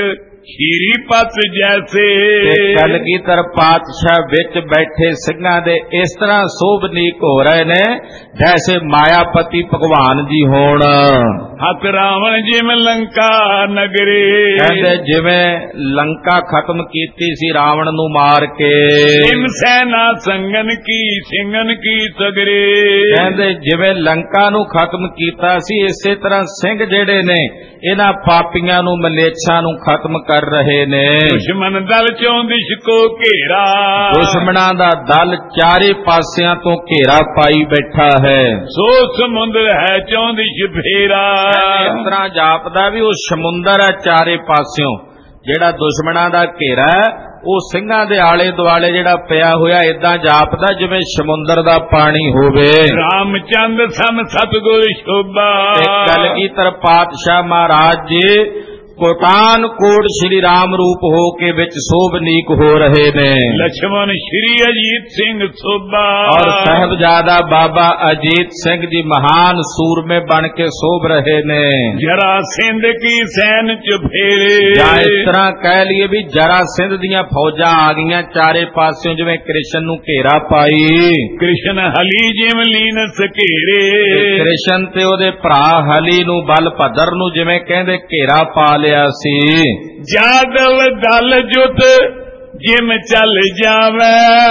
ਖੀਰੀ ਪਤ ਜੈਸੇ। ਕਲਗੀਧਰ ਪਾਤਸ਼ਾਹ ਵਿੱਚ ਬੈਠੇ ਸਿੰਘਾਂ ਦੇ ਇਸ ਤਰ੍ਹਾਂ ਸੋਭਨੀਕ ਹੋ ਰਹੇ ਨੇ ਜੈਸੇ ਮਾਇਆਪਤੀ ਭਗਵਾਨ ਜੀ ਹੋਣ। ਹੱਥ ਰਾਵਣ ਜਿਵੇਂ ਲੰਕਾ ਨਗਰੇ। ਕਹਿੰਦੇ ਜਿਵੇਂ ਲੰਕਾ ਖਤਮ ਕੀਤੀ ਸੀ ਰਾਵਣ ਨੂੰ ਮਾਰ ਕੇ। ਇਮ ਸੈਨਾ ਸੰਗਨ ਕੀ ਸਿੰਘਨ ਕੀ ਸਗਰੇ। ਕਹਿੰਦੇ ਜਿਵੇਂ ਲੰਕਾ ਨੂੰ ਖਤਮ ਕੀਤਾ ਸੀ ਇਸੇ ਤਰ੍ਹਾਂ ਸਿੰਘ ਜਿਹੜੇ ਨੇ ਇਹਨਾਂ ਪਾਪੀਆਂ ਨੂੰ ਮਲੇਛਾਂ ਨੂੰ ਖਤਮ ਕਰ ਰਹੇ ਨੇ। ਦੁਸ਼ਮਣ ਦਲ ਚੋਂ ਦਿਸ਼ ਕੋ ਘੇਰਾ। ਦੁਸ਼ਮਣਾਂ ਦਾ ਦਲ ਚਾਰੇ ਪਾਸਿਆਂ ਤੋਂ ਘੇਰਾ ਪਾਈ ਬੈਠਾ ਹੈ। ਸੋ ਸਮੁੰਦਰ ਹੈ ਚੋਂ ਦਿਸ਼ ਫੇਰਾ। ਇਸ ਤਰ੍ਹਾਂ ਜਾਪਦਾ ਵੀ ਉਹ ਸਮੁੰਦਰ ਹੈ ਚਾਰੇ ਪਾਸਿਓਂ। ਜਿਹੜਾ ਦੁਸ਼ਮਣਾਂ ਦਾ ਘੇਰਾ ਹੈ ਉਹ ਸਿੰਘਾਂ ਦੇ ਆਲੇ ਦੁਆਲੇ ਜਿਹੜਾ ਪਿਆ ਹੋਇਆ ਏਦਾਂ ਜਾਪਦਾ ਜਿਵੇਂ ਸਮੁੰਦਰ ਦਾ ਪਾਣੀ ਹੋਵੇ। ਰਾਮਚੰਦ ਸਮ ਸਤਿਗੁਰ ਸ਼ੋਭਾ। ਕਲਗੀਧਰ ਪਾਤਸ਼ਾਹ ਮਹਾਰਾਜ ਜੀ ਕੋਟਾਨ ਕੋਟ ਸ਼੍ਰੀ ਰਾਮ ਰੂਪ ਹੋ ਕੇ ਵਿੱਚ ਸੋਭਨੀਕ ਹੋ ਰਹੇ ਨੇ। ਲਛਮਣ ਸ਼੍ਰੀ ਅਜੀਤ ਸਿੰਘ ਸੋਭਾ। ਔਰ ਸਾਹਿਬਜ਼ਾਦਾ ਬਾਬਾ ਅਜੀਤ ਸਿੰਘ ਜੀ ਮਹਾਨ ਸੂਰਮੇ ਬਣ ਕੇ ਸੋਭ ਰਹੇ ਨੇ। ਜਰਾ ਸਿੰਧ ਕੀ ਸੈਨ ਚ ਫੇਰੇ। ਜਾਂ ਇਸ ਤਰ੍ਹਾਂ ਕਹਿ ਲਈਏ ਵੀ ਜਰਾ ਸਿੰਧ ਦੀਆਂ ਫੌਜਾਂ ਆ ਗਈਆਂ ਚਾਰੇ ਪਾਸਿਓਂ ਜਿਵੇਂ ਕ੍ਰਿਸ਼ਨ ਨੂੰ ਘੇਰਾ ਪਾਈ। ਕ੍ਰਿਸ਼ਨ ਹਲੀ ਜਿਵੇਂ ਲੀਨ ਸਕੇਰੇ। ਕ੍ਰਿਸ਼ਨ ਤੇ ਉਹਦੇ ਭਰਾ ਹਲੀ ਨੂੰ ਬਲ ਭਦਰ ਨੂੰ ਜਿਵੇਂ ਕਹਿੰਦੇ ਘੇਰਾ ਪਾ ਲਿਆ ਸੀ। ਜਾਦਵ ਦਲ ਜੁਤ ਜਿਮ ਚੱਲ ਜਾਵੇ।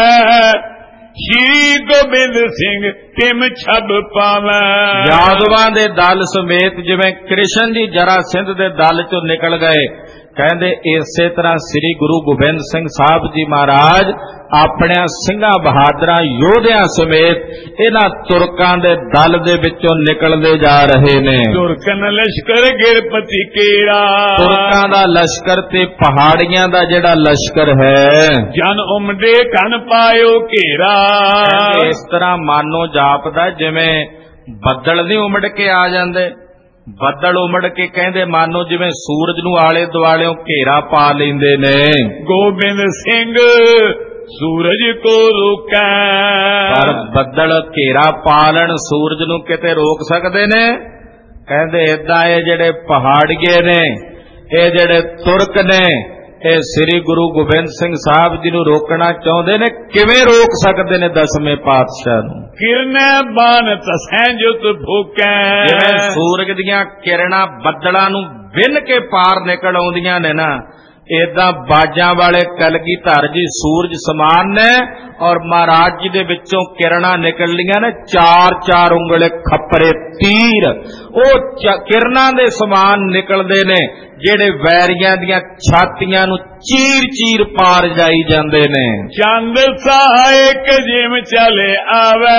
ਸ਼੍ਰੀ ਗੋਬਿੰਦ ਸਿੰਘ ਤਿਮ ਛਬ ਪਾਵੇ। ਯਾਦਵਾਂ ਦੇ ਦਲ ਸਮੇਤ ਜਿਵੇਂ ਕ੍ਰਿਸ਼ਨ ਜੀ ਜਰਾ ਸਿੰਧ ਦੇ ਦਲ ਚੋਂ ਨਿਕਲ ਗਏ। ਕਹਿੰਦੇ ਇਸੇ ਤਰ੍ਹਾਂ ਸ੍ਰੀ ਗੁਰੂ ਗੋਬਿੰਦ ਸਿੰਘ ਸਾਹਿਬ ਜੀ ਮਹਾਰਾਜ ਆਪਣਿਆਂ ਸਿੰਘਾਂ ਬਹਾਦਰਾਂ ਯੋਧਿਆਂ ਸਮੇਤ ਇਹਨਾਂ ਤੁਰਕਾਂ ਦੇ ਦਲ ਦੇ ਵਿੱਚੋਂ ਨਿਕਲਦੇ ਜਾ ਰਹੇ ਨੇ। ਤੁਰਕਨ ਲਸ਼ਕਰ ਗਿਰਪਤੀ ਕੇਰਾ। ਤੁਰਕਾਂ ਦਾ ਲਸ਼ਕਰ ਤੇ ਪਹਾੜੀਆਂ ਦਾ ਜਿਹੜਾ ਲਸ਼ਕਰ ਹੈ। ਜਨ ਉਮੜੇ ਕਨ ਪਾਇਓ ਘੇਰਾ। ਇਸ ਤਰ੍ਹਾਂ ਮਾਨੋ ਜਾਪਦਾ ਜਿਵੇਂ ਬੱਦਲ ਨਹੀਂ ਉਮੜ ਕੇ ਆ ਜਾਂਦੇ। ਬੱਦਲ ਉਮੜ ਕੇ ਕਹਿੰਦੇ ਮਾਨੋ ਜਿਵੇਂ ਸੂਰਜ ਨੂੰ ਆਲੇ ਦੁਆਲਿਓਂ ਘੇਰਾ ਪਾ ਲੈਂਦੇ ਨੇ। ਗੋਬਿੰਦ ਸਿੰਘ ਸੂਰਜ ਕੋ ਰੋਕੈ। ਪਰ ਬੱਦਲ ਘੇਰਾ ਪਾ ਲੈਣ ਸੂਰਜ ਨੂੰ ਕਿਤੇ ਰੋਕ ਸਕਦੇ ਨੇ? ਕਹਿੰਦੇ ਏਦਾਂ ਇਹ ਜਿਹੜੇ ਪਹਾੜੀਏ ਨੇ ਇਹ ਜਿਹੜੇ ਤੁਰਕ ਨੇ ਇਹ ਸ੍ਰੀ ਗੁਰੂ ਗੋਬਿੰਦ ਸਿੰਘ ਸਾਹਿਬ ਜੀ ਨੂੰ ਰੋਕਣਾ ਚਾਹੁੰਦੇ ਨੇ। ਕਿਵੇਂ ਰੋਕ ਸਕਦੇ ਨੇ ਦਸਵੇਂ ਪਾਤਸ਼ਾਹ ਨੂੰ? ਕਿਰਨੈ ਬਾਨ ਤਸੈਂ ਜੁਤ ਭੂਕੈ। ਜਿਵੇਂ ਸੂਰਜ ਦੀਆਂ ਕਿਰਨਾਂ ਬੱਦਲਾਂ ਨੂੰ ਵਿੰਨ ਕੇ ਪਾਰ ਨਿਕਲ ਆਉਂਦੀਆਂ ਨੇ ਨਾ ਏਦਾਂ ਬਾਜਾਂ ਵਾਲੇ ਕਲਗੀਧਰ ਜੀ ਸੂਰਜ ਸਮਾਨ ਨੇ ਔਰ ਮਹਾਰਾਜ ਜੀ ਦੇ ਵਿੱਚੋਂ ਕਿਰਨਾਂ ਨਿਕਲਦੀਆਂ ਨੇ ਚਾਰ ਚਾਰ ਉਂਗਲੇ ਖੱਪਰੇ ਤੀਰ। ਉਹ ਕਿਰਨਾਂ ਦੇ ਸਮਾਨ ਨਿਕਲਦੇ ਨੇ ਜਿਹੜੇ ਵੈਰੀਆਂ ਦੀਆਂ ਛਾਤੀਆਂ ਨੂੰ ਚੀਰ ਚੀਰ ਪਾਰ ਜਾਈ ਜਾਂਦੇ ਨੇ। ਚੰਦ ਸਹਾਇਕ ਜਿਮ ਚਲੇ ਆਵੇ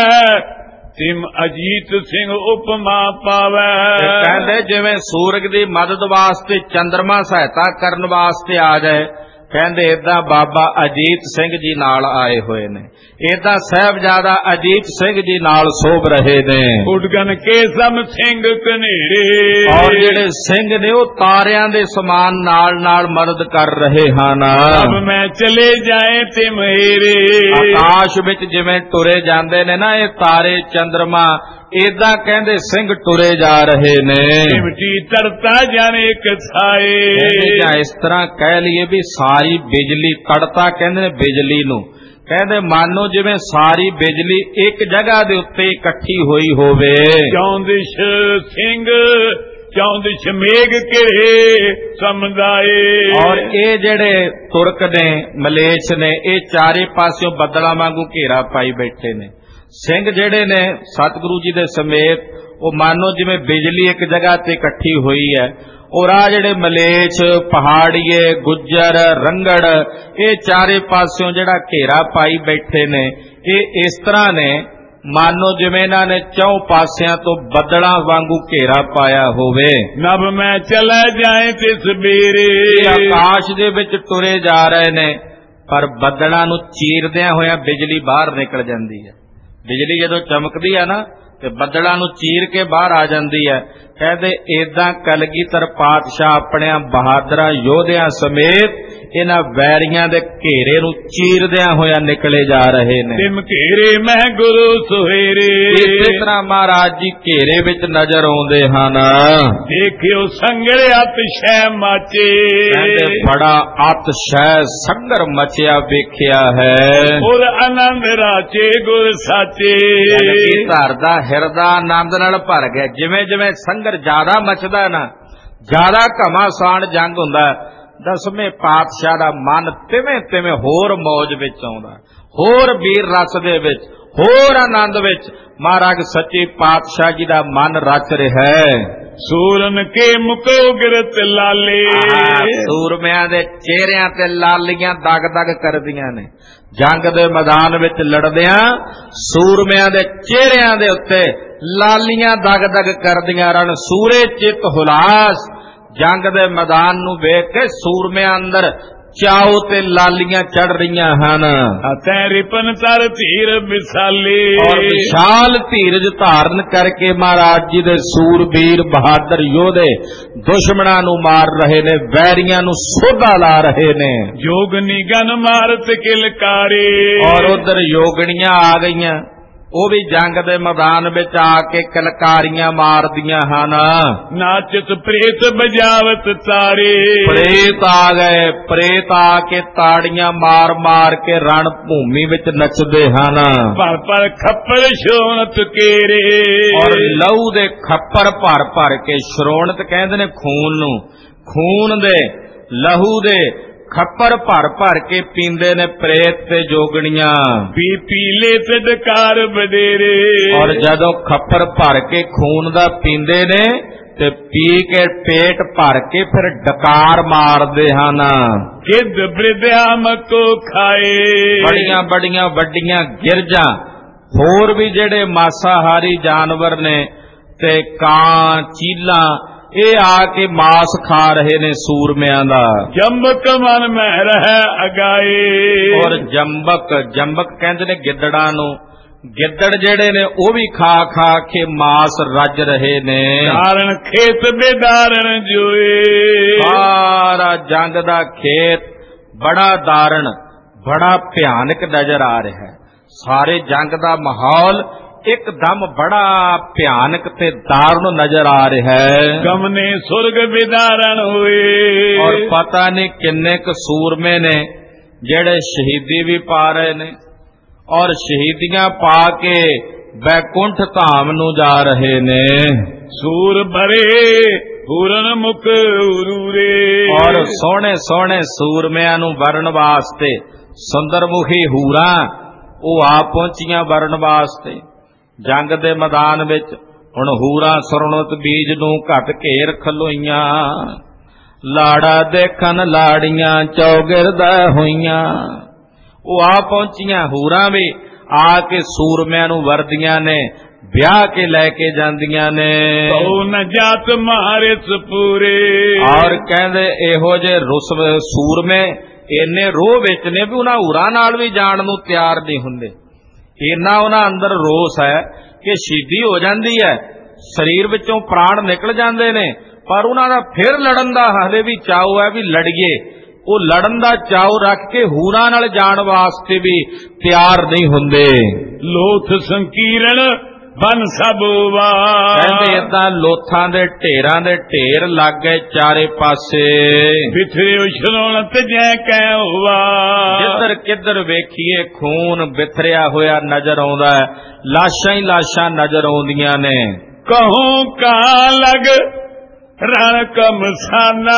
ਤਿਮ ਅਜੀਤ ਸਿੰਘ ਉਪਮਾ ਪਾਵੇ। ਕਹਿੰਦੇ ਜਿਵੇਂ ਸੂਰਜ ਦੀ ਮਦਦ ਵਾਸਤੇ ਚੰਦਰਮਾ ਸਹਾਇਤਾ ਕਰਨ ਵਾਸਤੇ ਆ ਜਾਏ। ਕਹਿੰਦੇ ਏਦਾਂ ਬਾਬਾ ਅਜੀਤ ਸਿੰਘ ਜੀ ਨਾਲ ਆਏ ਹੋਏ ਨੇ। ਏਦਾਂ ਸਾਹਿਬਜ਼ਾਦਾ ਅਜੀਤ ਸਿੰਘ ਜੀ ਨਾਲ ਸੋਭ ਰਹੇ ਨੇ। ਉਡਗਨ ਕੇ ਸਮ ਸਿੰਘ ਕਨੇਰੇ। ਔਰ ਜਿਹੜੇ ਸਿੰਘ ਨੇ ਉਹ ਤਾਰਿਆਂ ਦੇ ਸਮਾਨ ਨਾਲ ਨਾਲ ਮਦਦ ਕਰ ਰਹੇ ਹਨ। ਅਬ ਮੈਂ ਚਲੇ ਜਾਏ ਤੇ ਮੇਰੇ। ਆਕਾਸ਼ ਵਿੱਚ ਜਿਵੇਂ ਟੁਰੇ ਜਾਂਦੇ ਨੇ ਨਾ ਇਹ ਤਾਰੇ ਚੰਦਰਮਾ ਏਦਾਂ ਕਹਿੰਦੇ ਸਿੰਘ ਟੁਰੇ ਜਾ ਰਹੇ ਨੇ। ਮਿੱਟੀ ਤਰਤਾ ਜਾਣੇ ਕਸਾਏ। ਜਾਂ ਇਸ ਤਰ੍ਹਾਂ ਕਹਿ ਲਈਏ ਵੀ ਸਾਰੀ ਬਿਜਲੀ ਤੜਤਾ ਕਹਿੰਦੇ ਨੇ ਬਿਜਲੀ ਨੂੰ। ਕਹਿੰਦੇ ਮਾਨੋ ਜਿਵੇਂ ਸਾਰੀ ਬਿਜਲੀ ਇੱਕ ਜਗ੍ਹਾ ਦੇ ਉੱਤੇ ਇਕੱਠੀ ਹੋਈ ਹੋਵੇ। ਚੌਂਦਿਸ਼ ਸਿੰਘ ਚੌਂਦਿਸ਼ ਮੇਘ ਘਿਰੇ ਸਮੁਦਾਏ। ਔਰ ਇਹ ਜਿਹੜੇ ਤੁਰਕ ਨੇ ਮਲੇਛ ਨੇ ਇਹ ਚਾਰੇ ਪਾਸਿਓਂ ਬੱਦਲਾਂ ਵਾਂਗੂ ਘੇਰਾ ਪਾਈ ਬੈਠੇ ਨੇ। ਸਿੰਘ ਜਿਹੜੇ ਨੇ ਸਤਿਗੁਰੂ ਜੀ ਦੇ ਸਮੇਤ ਉਹ ਮਾਨੋ ਜਿਵੇਂ ਬਿਜਲੀ ਇੱਕ ਜਗ੍ਹਾ ਤੇ ਇਕੱਠੀ ਹੋਈ ਹੈ। ਔਰ ਆ ਜਿਹੜੇ ਮਲੇਛ ਪਹਾੜੀਏ ਗੁੱਜਰ ਰੰਗੜ ਇਹ ਚਾਰੇ ਪਾਸਿਓਂ ਜਿਹੜਾ ਘੇਰਾ ਪਾਈ ਬੈਠੇ ਨੇ ਇਹ ਇਸ ਤਰ੍ਹਾਂ ਨੇ ਮਾਨੋ ਜਿਵੇਂ ਇਹਨਾਂ ਨੇ ਚੌਂ ਪਾਸਿਆਂ ਤੋਂ ਬੱਦਲਾਂ ਵਾਂਗੂ ਘੇਰਾ ਪਾਇਆ ਹੋਵੇ। ਨਭ ਮੈਂ ਚਲਾ ਜਾਏ ਤੇ ਸਵੇਰੇ। ਆਕਾਸ਼ ਦੇ ਵਿੱਚ ਟੁਰੇ ਜਾ ਰਹੇ ਨੇ ਪਰ ਬੱਦਲਾਂ ਨੂੰ ਚੀਰਦਿਆਂ ਹੋਇਆਂ ਬਿਜਲੀ ਬਾਹਰ ਨਿਕਲ ਜਾਂਦੀ ਹੈ। ਬਿਜਲੀ ਜਦੋਂ ਚਮਕਦੀ ਹੈ ਨਾ ਤੇ ਬੱਦਲਾਂ ਨੂੰ ਚੀਰ ਕੇ ਬਾਹਰ ਆ ਜਾਂਦੀ ਹੈ। कहते इदां कलगीधर पातशाह अपने बहादुर योधियां समेत इन्हां वैरियां दे घेरे नूं चीरदियां होया निकले जा रहे ने। तिम घेरे मैं गुरु सुहेरे, इस तरह महाराज जी घेरे विच नजर आउंदे हन। देखियो संगर अतिशय माचे, कहते बड़ा अतिशय संगर मचिया वेखिया है। और आनंद राचे गुर साचे, धर दा हिरदा आनंद नाल भर गया। जिवें जिवें संगर ज्यादा मचदा ना, ज्यादा घमासान जंग हुंदा, दसवें पातशाह दा मन तिवें तिवें होर मौज विच आउंदा, होर वीर रस दे विच, होर आनंद विच महाराज सच्चे पातशाह जी दा मन रच रिहा है। सूरन के मुको गिरत लाले, सूरमियां दे चेहरियां ते लालियां दग दग करदियां ने। जंग दे मैदान विच लड़दियां सूरमियां दे चेहरियां दे उत्ते लालियां दग दग करदियां रन। सूरे चित हुलास जंग दे मैदान नूं वेख के सूरमियां अंदर चाओ ते लालियां चढ़ रही हन। रिपन तर धीर विशाली, और विशाल धीरज धारण करके महाराज जी दे सूरबीर बहादुर योधे दुश्मनां नूं मार रहे ने, वैरियां नूं सोधा ला रहे ने। जोगनी गन मारत किलकारी, और उधर योगणियां आ गईयां, वो भी जंग दे मैदान विच आके कलकारियां मार दियां हन। नाचत प्रेत बजावत तारे, प्रेत आ गए, प्रेत आके ताड़ियां मार मार के रण भूमि विच नचदे हन। पर पर खप्पर शोणत केरे, और लहू दे खप्पर भर भर के, श्रोणत कहंदे ने खून नूं, खून दे लहू दे खप्पर भर भर के पींदे ने प्रेत ते जोगणियां। पी पीले ते डकार बडेरे, और जदों खप्पर भर के खून दा पींदे ने ते पी के पेट भर के फिर डकार मारदे हन। गिद्ध बृद्याम को खाए, बड़ियां बड़ियां वड्डियां गिरजां, होर भी जेड़े मांसाहारी जानवर ने ते कां चीलां, ये आके मांस खा रहे ने सूरमियां दा। जंबक मन में रह अगाए, और जंबक जंबक कहंदे ने गिद्दड़ां नूं, गिद्दड़ जेड़े ने वो भी खा खा के मांस रज रहे ने। दारण खेत बेदारण जोए, सारा जंग दा खेत बड़ा दारण, बड़ा भयानक नजर आ रहा है। सारे जंग दा माहौल एकदम बड़ा भयानक ते दारुण नजर आ रहा है। गमने सुर्ग विदारण हुए, और पता नहीं किन्ने क सूरमे ने जेड़े शहीदी भी पा रहे ने, और शहीदियां पा के बैकुंठ धाम नू जा रहे ने। सूर भरे पूरन मुख उरूरे, और सोहने सोहने सूरमियां नू वरण वास्ते सुंदरमुखी हूरां वो आ पहुंचियां वरण वास्ते। जंग दे मैदान विच हुण हूरां सुरनत बीज नूं घट घेर खलोईयां, लाड़ा देखन लाड़ियां चौगिरदा होईयां। वो आ पहुंचियां हूरां भी आके सूरमियां नूं वरदियां ने, ब्याह के लैके जांदियां ने। न जात मारे पूरे, और कहंदे इहो जे रुस सूरमे इन्ने रोह विच ने भी उन्हां हूरां नाल भी जाण नूं तैयार नहीं हुंदे। इन्ना उन्हां अंदर रोस है कि शहीदी हो जाती है, शरीर विचों प्राण निकल जाते ने, पर उन्हां दा फिर लड़न दा हले भी चाउ है भी लड़िए। वो लड़न दा चाउ रख के हूरां नाल जाण वास्ते भी तैयार नहीं हुंदे। लोथ संकीर्ण बन सबोवा, कहंदे इदां लोथां दे ढेरां दे ढेर लग गए चारे पासे। बिथरे उछलोणत जै कै हुआ, जिधर किधर वेखीए खून बिथरिया होया नजर आउंदा है, लाशां ही लाशां नजर आउंदियां ने। कहूं का लग रण कमसाना,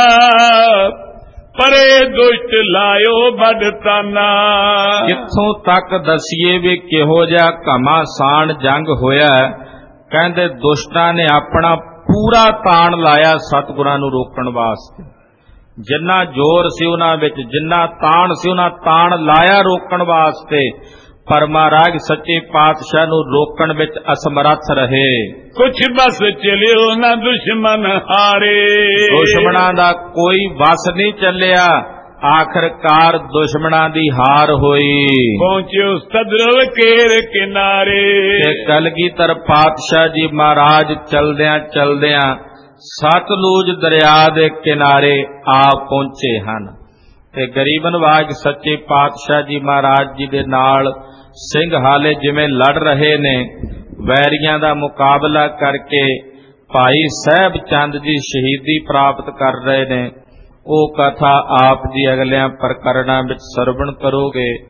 परे दुष्ट लायो बदताना। जिथों तक दसीए भी किहो जिहा घमासान जंग होया, कहंदे दुष्टां ने अपना पूरा ताण लाया सतगुरां नूं रोकण वास्ते। जिन्ना जोर सी उन्हां विच, जिन्ना ताण सी उन्हां ताण लाया रोकण वास्ते, पर महाराज सच्चे पातशाह नूं रोकण विच असमर्थ रहे। कुछ बस चलियो ना दुश्मन हारे, दुश्मनां दा कोई बस नहीं चलिया, ਆਖਰਕਾਰ ਦੁਸ਼ਮਣਾਂ ਦੀ ਹਾਰ ਹੋਈ। ਪਹੁੰਚਿਓ ਸਦਰਵ ਕੇਰ ਕਿਨਾਰੇ। ਤੇ ਕਲਗੀਧਰ ਪਾਤਸ਼ਾਹ ਜੀ ਮਹਾਰਾਜ ਚਲਦਿਆਂ ਚਲਦਿਆਂ ਸਤਲੁਜ ਦਰਿਆ ਦੇ ਕਿਨਾਰੇ ਆ ਪਹੁੰਚੇ ਹਨ। ਤੇ ਗਰੀਬ ਨਵਾਜ ਸੱਚੇ ਪਾਤਸ਼ਾਹ ਜੀ ਮਹਾਰਾਜ ਜੀ ਦੇ ਨਾਲ ਸਿੰਘ ਹਾਲੇ ਜਿਵੇਂ ਲੜ ਰਹੇ ਨੇ, ਵੈਰੀਆਂ ਦਾ ਮੁਕਾਬਲਾ ਕਰਕੇ ਭਾਈ ਸਾਹਿਬ ਚੰਦ ਜੀ ਸ਼ਹੀਦੀ ਪ੍ਰਾਪਤ ਕਰ ਰਹੇ ਨੇ। ਉਹ ਕਥਾ ਆਪ ਜੀ ਅਗਲਿਆਂ ਪ੍ਰਕਰਣਾਂ ਵਿੱਚ ਸਰਵਣ ਕਰੋਗੇ।